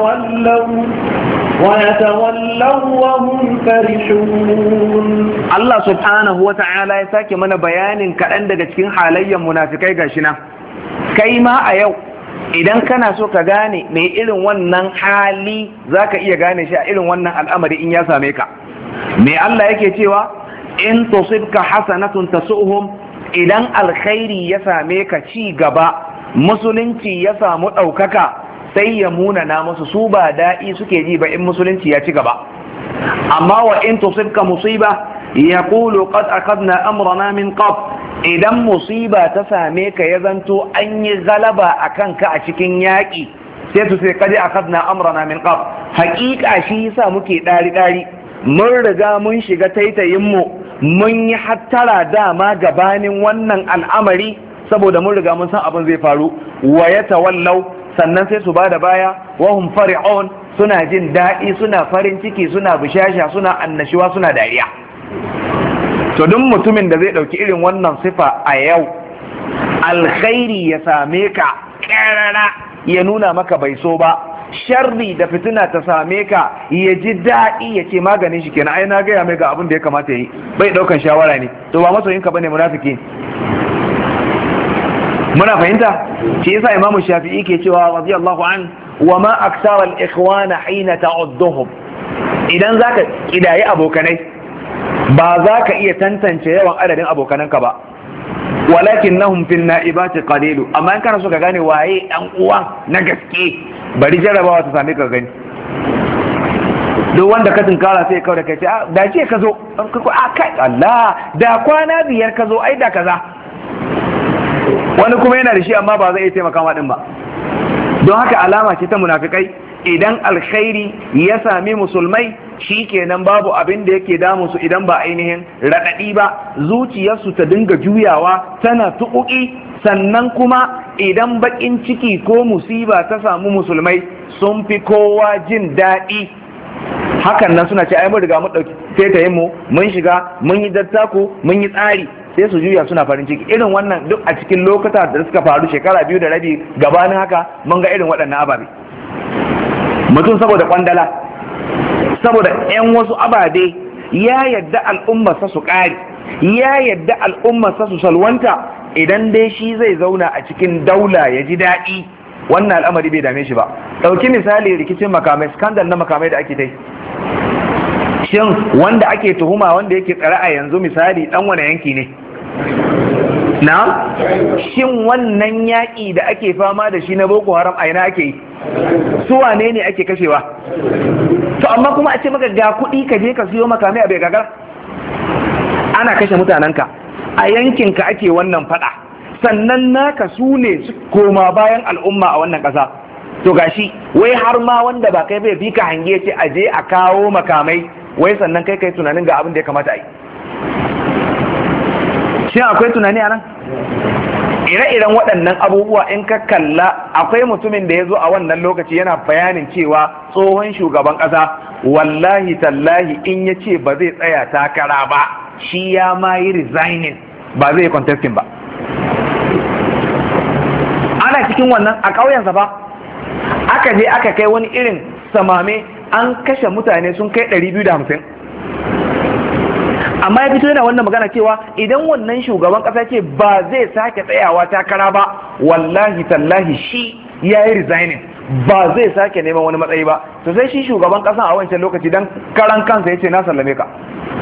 yatawallaw wa hum farihun. Allah subhanahu wa ta'ala ya sake mana bayanin kaɗan daga cikin halayyar munafikai gashi nan. Kai ma a yau idan kana so ka gane mai irin wannan hali, za ka iya gane shi a irin wannan al'amari in ya same ka. Me Allah yake cewa? In tusibka hasanatun tasuhum, idan alkhairi ya same ka, ci gaba, musulunci ya samu ɗaukaka, sai ya munana musu, su ba daɗi suke ji ba in musulunci ya ci gaba. Amma wa in tusibka musiba yaqulu qad aqadna amrana min qabl, idan musiba ta same ka ya zanto an yi galaba a kanka a cikin yaƙi, sai su sai kadi akadna amrana min qab, haƙiƙa shi yasa muke ɗari mun riga mun shiga taitayin mu, mun yi hattara dama gabanin wannan al'amari, saboda mun riga mun san abin zai faru. Wa yatawallau, sannan sai su bada baya, wa hum fari'un, suna jin daɗi, suna farin ciki, suna bishasha, suna annashuwa, suna dariya. To duk mutumin da zai ɗauki irin wannan sifa a yau, alkhairi ya same ka ƙarara ya nuna maka bai so ba, sharri da fitina ta same ka ya ji daɗi ya ce maganin shi kenan, ai na gaya mai ga abin da ya kamata yi, bai ɗaukan shawara ne, to ba masoyinka bane munafiki. Muna fahimta? Shi yasa Imam Shafi'i ke cewa radiyallahu an, wa ma aksara al-ikhwana hina ta'udduhum, idan zaka kidayi abokanai ba za ka iya tantance yawan adadin abokananka ba, walakin nahum fil na'ibati qalilu, amma in kana so ka gane waye dan uwa na gaske, bari jarabawa ta same ka gani. Duk wanda ka tunkara sai kawai da kai ce da ce ka zo, kai Allah da kwana biyar ka zo, ai da kaza. wani kuma yana da shi amma ba zai iya taimaka ma din ba. Don haka alama ce ta munafikai, idan alkhairi ya sami musulmai shi kenan babu abin da yake damu su idan ba ainihin raɗaɗi ba, zuciyarsu ta dinga juyawa tana tuƙuƙi. Sannan kuma idan baƙin ciki ko musiba ta samu musulmai sun fi kowa jin daɗi. Hakan nan suna ce ai mun riga mun ɗauki taitayin mu, mun shiga mun yi dattako mun yi tsari, sai su juya suna farin ciki. Irin wannan duk a cikin lokuta da suka faru shekara 2 da rabi gabanin haka mun ga irin waɗannan ababe. Mutum saboda kwandala, saboda 'yan wasu ababe ya yadda al'ummarsa su ƙari, ya yadda al'ummarsa su salwanta. Idan dai shi zai zauna a cikin daula ya ji daɗi, wannan al'amari bai dame shi ba. Ɗauki misali rikicin makamai, skandal na makamai da ake ta yi. Shin wanda ake tuhuma wanda yake tsare a yanzu misali ɗan wani yanki ne? Na? Shin wannan yaƙi da ake fama da shi na Boko Haram a ina ake yi? Su wane ne ake kashewa? To amma kuma a ce maka ga kuɗi ka je ka siyo makamai a bai gagar? Ana kashe mutanenka, a yankinka ake wannan fada, sannan naka su ne koma bayan al'umma a wannan ƙasa. To gashi wai har ma wanda ba kai bai bi ka hange ce a je a kawo makamai, wai sannan kai tunanin ga abin da ya kamata a yi. Shin akwai tunani a nan? Ire-iren waɗannan abubuwa in ka kalla, akwai mutumin da ya zo a wannan lokaci yana bayanin cewa tsohon shugaban ƙasa wallahi tallahi in ya ce ba zai tsaya takara ba, shi ya ma yi resigning, ba zai yi contesting ba. Ana cikin wannan a ƙauyensa ba, aka je aka kai wani irin samame, an kashe mutane sun kai 250. Amma ya fito yana wannan magana cewa idan wannan shugaban kasa ce ba zai sake tsayawa takara ba, wallahi tallahi shi ya yi resigning, ba zai sake neman wani matsayi ba. To sai shi shugaban kasa a wancan lokaci dan karan kansa ya ce na sallame ka.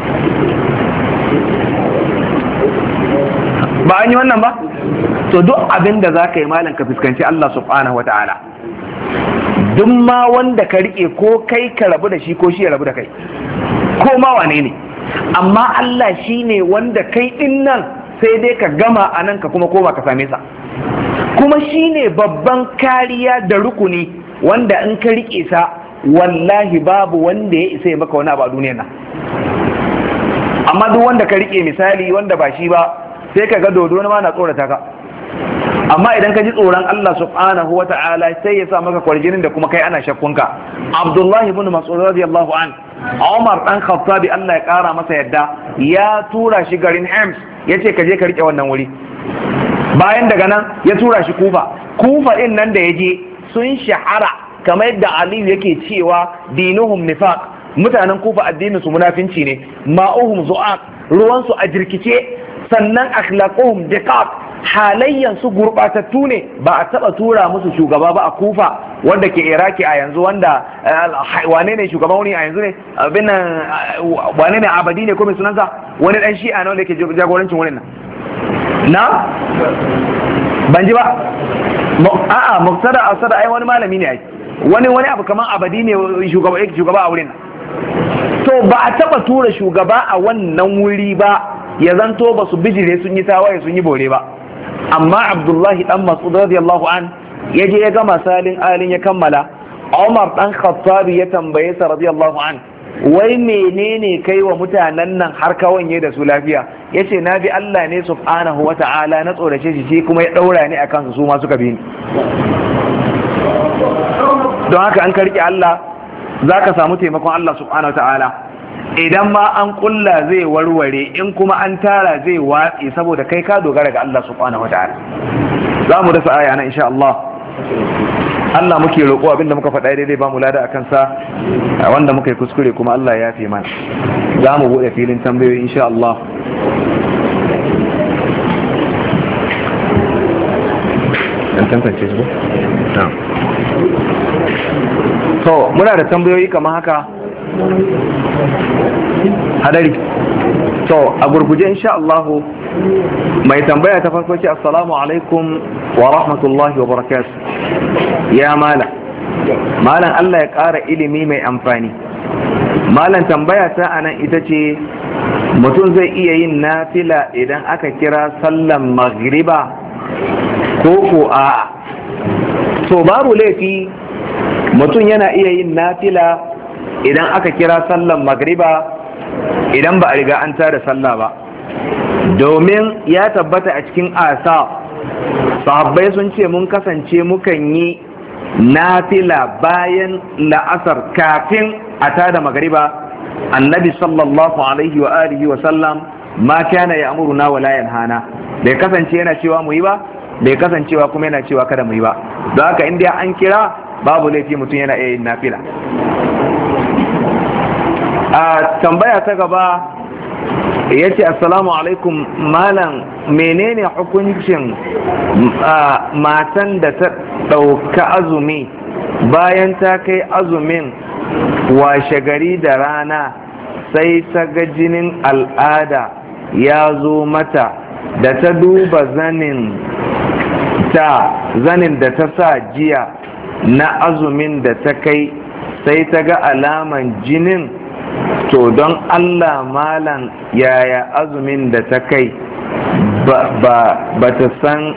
Ba an yi wannan ba? To duk abin da za ka yi malam ka fuskanci Allah subhanahu wa ta'ala. Duk ma wanda ka riƙe ko kai ka rabu da shi ko shi ya rabu da kai, ko ma wane ne. Amma Allah shi ne wanda kai ɗin nan sai dai ka gama a nan ka kuma koma ka same sa, kuma shi ne babban kariya da rukuni wanda in ka riƙe sa wallahi babu wanda ya isa ya maka wani abu a duniyar nan. Amma duk wanda ka riƙe misali wanda ba shi ba, sai ka ga dodo ma na tsorata ka. Amma idan ka ji tsoron Allah subhanahu wa ta'ala sai ya sa maka kwarjinin da kuma kai ana shakkunka. Abdullahi ibn Mas'ud radiyallahu an, Umar dan Khattabi Allah ya kara masa yadda, ya tura shi garin Hems, yace ka je ka rike wannan wuri. Bayan daga nan ya tura shi Kufa. Kufa din nan da yaje sun shahara kamar yadda Ali yake cewa dinuhum nifaq, mutanen Kufa addinin su munafinci ne, ma'uhum zu'aq, ruwan su a jirkice, sannan akhlaquhum diqaq, halayyan su gurbatattu ne. Ba a taba tura musu shugaba ba a Kufa wanda ke Iraki a yanzu, wanda wane ne shugaban wani a yanzu ne, abin wane ne Abadi ne ko mai sunansa, wani dan shi'a ne wanda ke jagorancin wurin nan. Na ban ji ba. A'a, Muqtada Asad ai wani malami ne ai, wani abu kaman Abadi ne shugaba a wurin nan. To ba a taba tura shugaba a wannan wuri ba ya zanto ba su bijire sun yi tawaye sun yi bore ba. Amma Abdullahi dan Mas'ud radiyallahu an ya je ya gama salin alin ya kammala. Umar dan Khattabi ya tambaye sa radiyallahu an, wai menene kai wa mutanen nan har ka wanye da su lafiya? Yace na bi Allah ne subhanahu wa ta'ala, na tsorace shi kuma ya daura ni akan su ma suka bi ni. Don haka an karki Allah zaka samu taimakon Allah subhanahu wa ta'ala. Idan ma an kulla zai warware, in kuma an tara zai watsi, saboda kai ka dogara ga Allah subhanahu wa ta'ala. Za mu dasa aya na insha Allah. Allah muke roƙo abinda muka faɗa daidai ba mu lada akan sa, wanda muka yi kuskure kuma Allah ya yafe mana. Za mu buɗe filin tambayoyi insha Allah. Dan tantance su. To muna da tambayoyi kamar haka. Hadari. To a gurguje insha Allah, mai tambaya ta farko ce assalamu alaikum wa rahmatullahi wa barakatuh. Ya malam Allah ya ƙara ilimi mai amfani. Malam tambaya ta anan ita ce, mutum zai iya yin nafila idan aka kira sallan magriba ko ko a to babu laifi mutum yana iya yin nafila idan aka kira sallan magriba idan ba a riga an tada sallah ba, domin ya tabbata a cikin asa sahabbai sun ce mun kasance mukan yi nafila bayan la'asar kafin a tada magriba. Annabi sallallahu alaihi wa alihi wa sallam ma kana ya'muruna wa la yanhana, bai kasance yana cewa mu yi ba, bai kasancewa kuma yana cewa kada mu yi ba. Don haka inda an kira babu laifi mutum yana iya yin nafila. A tambaya ta gaba ya ce assalamu alaikum malam, menene hukuncin matan da ta ɗauka azumi bayan ta kai azumin washe gari da rana sai ta ga jinin al'ada ya zo mata, da ta duba zanin da ta sa jiya na azumin da ta kai sai ta ga alaman jinin, to don Allah malam yaya azumin da ta kai ba ta san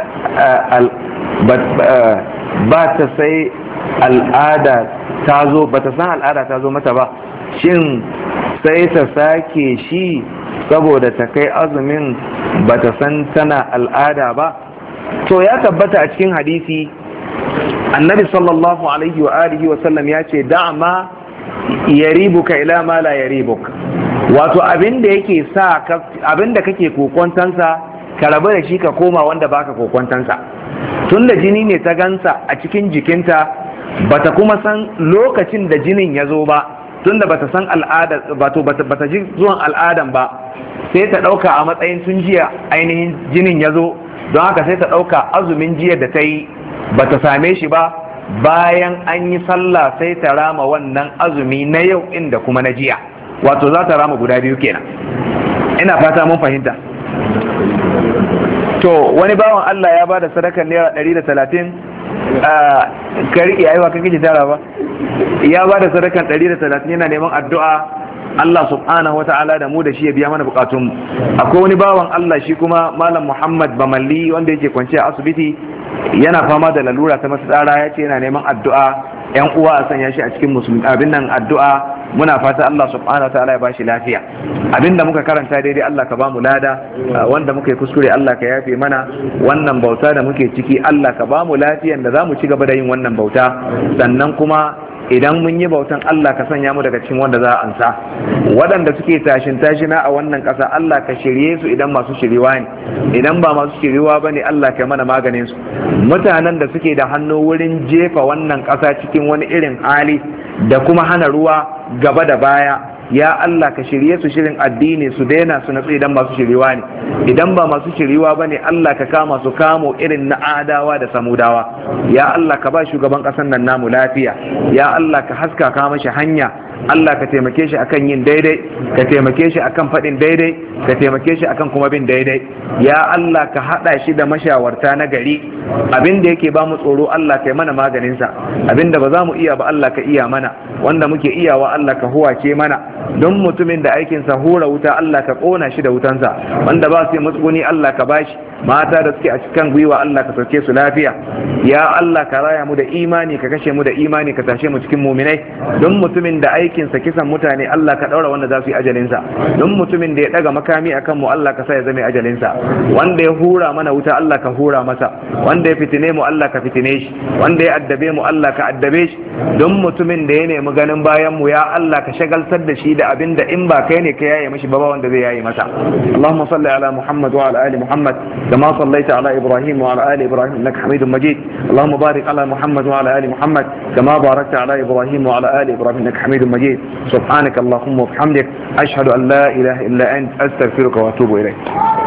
ba ta sai al'ada ta zo, ba ta san al'ada ta zo mata ba, shin sai ta sake shi saboda ta kai azumin ba ta san tana al'ada ba? To ya tabbata a cikin hadisi annabi sallallahu alaihi wa alihi wa sallam ya ce da'ama yaribuka ila ma la yaribuka, wato abinda yake sa abinda kake kokontansa ka rabu da shi ka koma wanda baka kokontansa. Tunda jini ne ta gansa a cikin jikinta, bata kuma san lokacin da jinin ya zo ba, tunda bata san al'ada, bata ji zuwan al'adan ba, sai ta dauka a matsayin tun jiya ainihin jinin ya zo, don haka sai ta dauka azumin jiya da ta yi bata same shi ba, bayan an yi sallah sai ta rama wannan azumi na yau inda kuma na jiya, wato za ta rama guda biyu kenan. Ina fata mun fahimta. To wani bawan Allah ya bada sadakar naira 130 ka riƙe aiwa kake ji tara ba, ya bada sadakar 130 yana neman addu'a Allah subhanahu wata'ala da mu da shi ya biya mana bukatunmu. Akwai wani bawan Allah shi kuma Malam Muhammad Bamalli wanda yake kwance a asibiti yana fama da lalura ta matsara, ya ce yana neman addu'a, yan uwa a sanya shi a cikin musulmi abin nan addu'a. Muna fata Allah subhanahu wataala ya bashi lafiya. Abinda muka karanta daidai Allah ka bamu lada, wanda muka yi kuskure Allah ka yafe mana. Wannan bauta da muke ciki Allah ka bamu lafiyan da zamu ci gaba da yin wannan bauta, sannan kuma idan mun yi bautan Allah ka sanya mu daga cikin wanda za a ansa. Waɗanda suke tashin tashina a wannan ƙasa Allah ka shirye su idan masu shiriwa ne, idan ba masu shiriwa bane Allah ka mana maganin su. Mutanen da suke da hannu wurin jefa wannan ƙasa cikin wani irin hali da kuma hana ruwa gaba da baya, ya Allah ka shirye su shirin addini su daina su natsu idan masu shiriwa ne, idan ba masu shiriwa ba ne Allah ka kama su kamo irin na adawa da samudawa. Ya Allah ka ba shugaban ƙasar nan namu lafiya, ya Allah ka haska ka mashi hanya, Allah ka taimake shi akan yin daidai, ka taimake shi akan faɗin daidai, ka taimake shi akan kuma bin daidai. Ya Allah ka haɗa shi da mashawarta na gari, abin da yake ba mu tsoro Allah ka yi mana maganinsa, abin da ba za mu iya ba Allah ka iya mana, wanda muke iyawa Allah ka huwace mana. Don mutumin da aikinsa hura wuta Allah ka ƙona shi da wutansa, wanda ba su yi matsuguni Allah ka bashi, mata da suke a cikin gwiwa Allah ka sauke su lafiya. Ya Allah ka raya mu da imani, ka kashe mu da imani, ka tashe mu cikin muminai. Don mutumin da aikinsa kisan mutane Allah ka ɗaura wanda za su yi ajalinsa. Don mutumin da ya ɗaga makami a kanmu Allah ka sa ya zame ajalinsa. Wanda ya hura mana wuta Allah ka hura masa, wanda ya fitine mu Allah ka fitine shi, wanda ya addabe mu Allah ka addabe shi. Don mutumin da ya nemi ganin bayan mu ya Allah ka shagaltar da shi da abin da in ba kai ne ka yaye mashi ba wanda zai yaye masa. Allahumma salli ala Muhammad wa ala ali Muhammad kama sallaita ala Ibrahim wa ala ali Ibrahim innaka Hamidum Majid. Allahumma barik ala Muhammad wa ala ali Muhammad kama barakta ala Ibrahim wa ala ali Ibrahim innaka Hamidum Majid. Subhanaka Allahumma wa bihamdik ashhadu an la ilaha illa anta astaghfiruka wa atubu ilayk.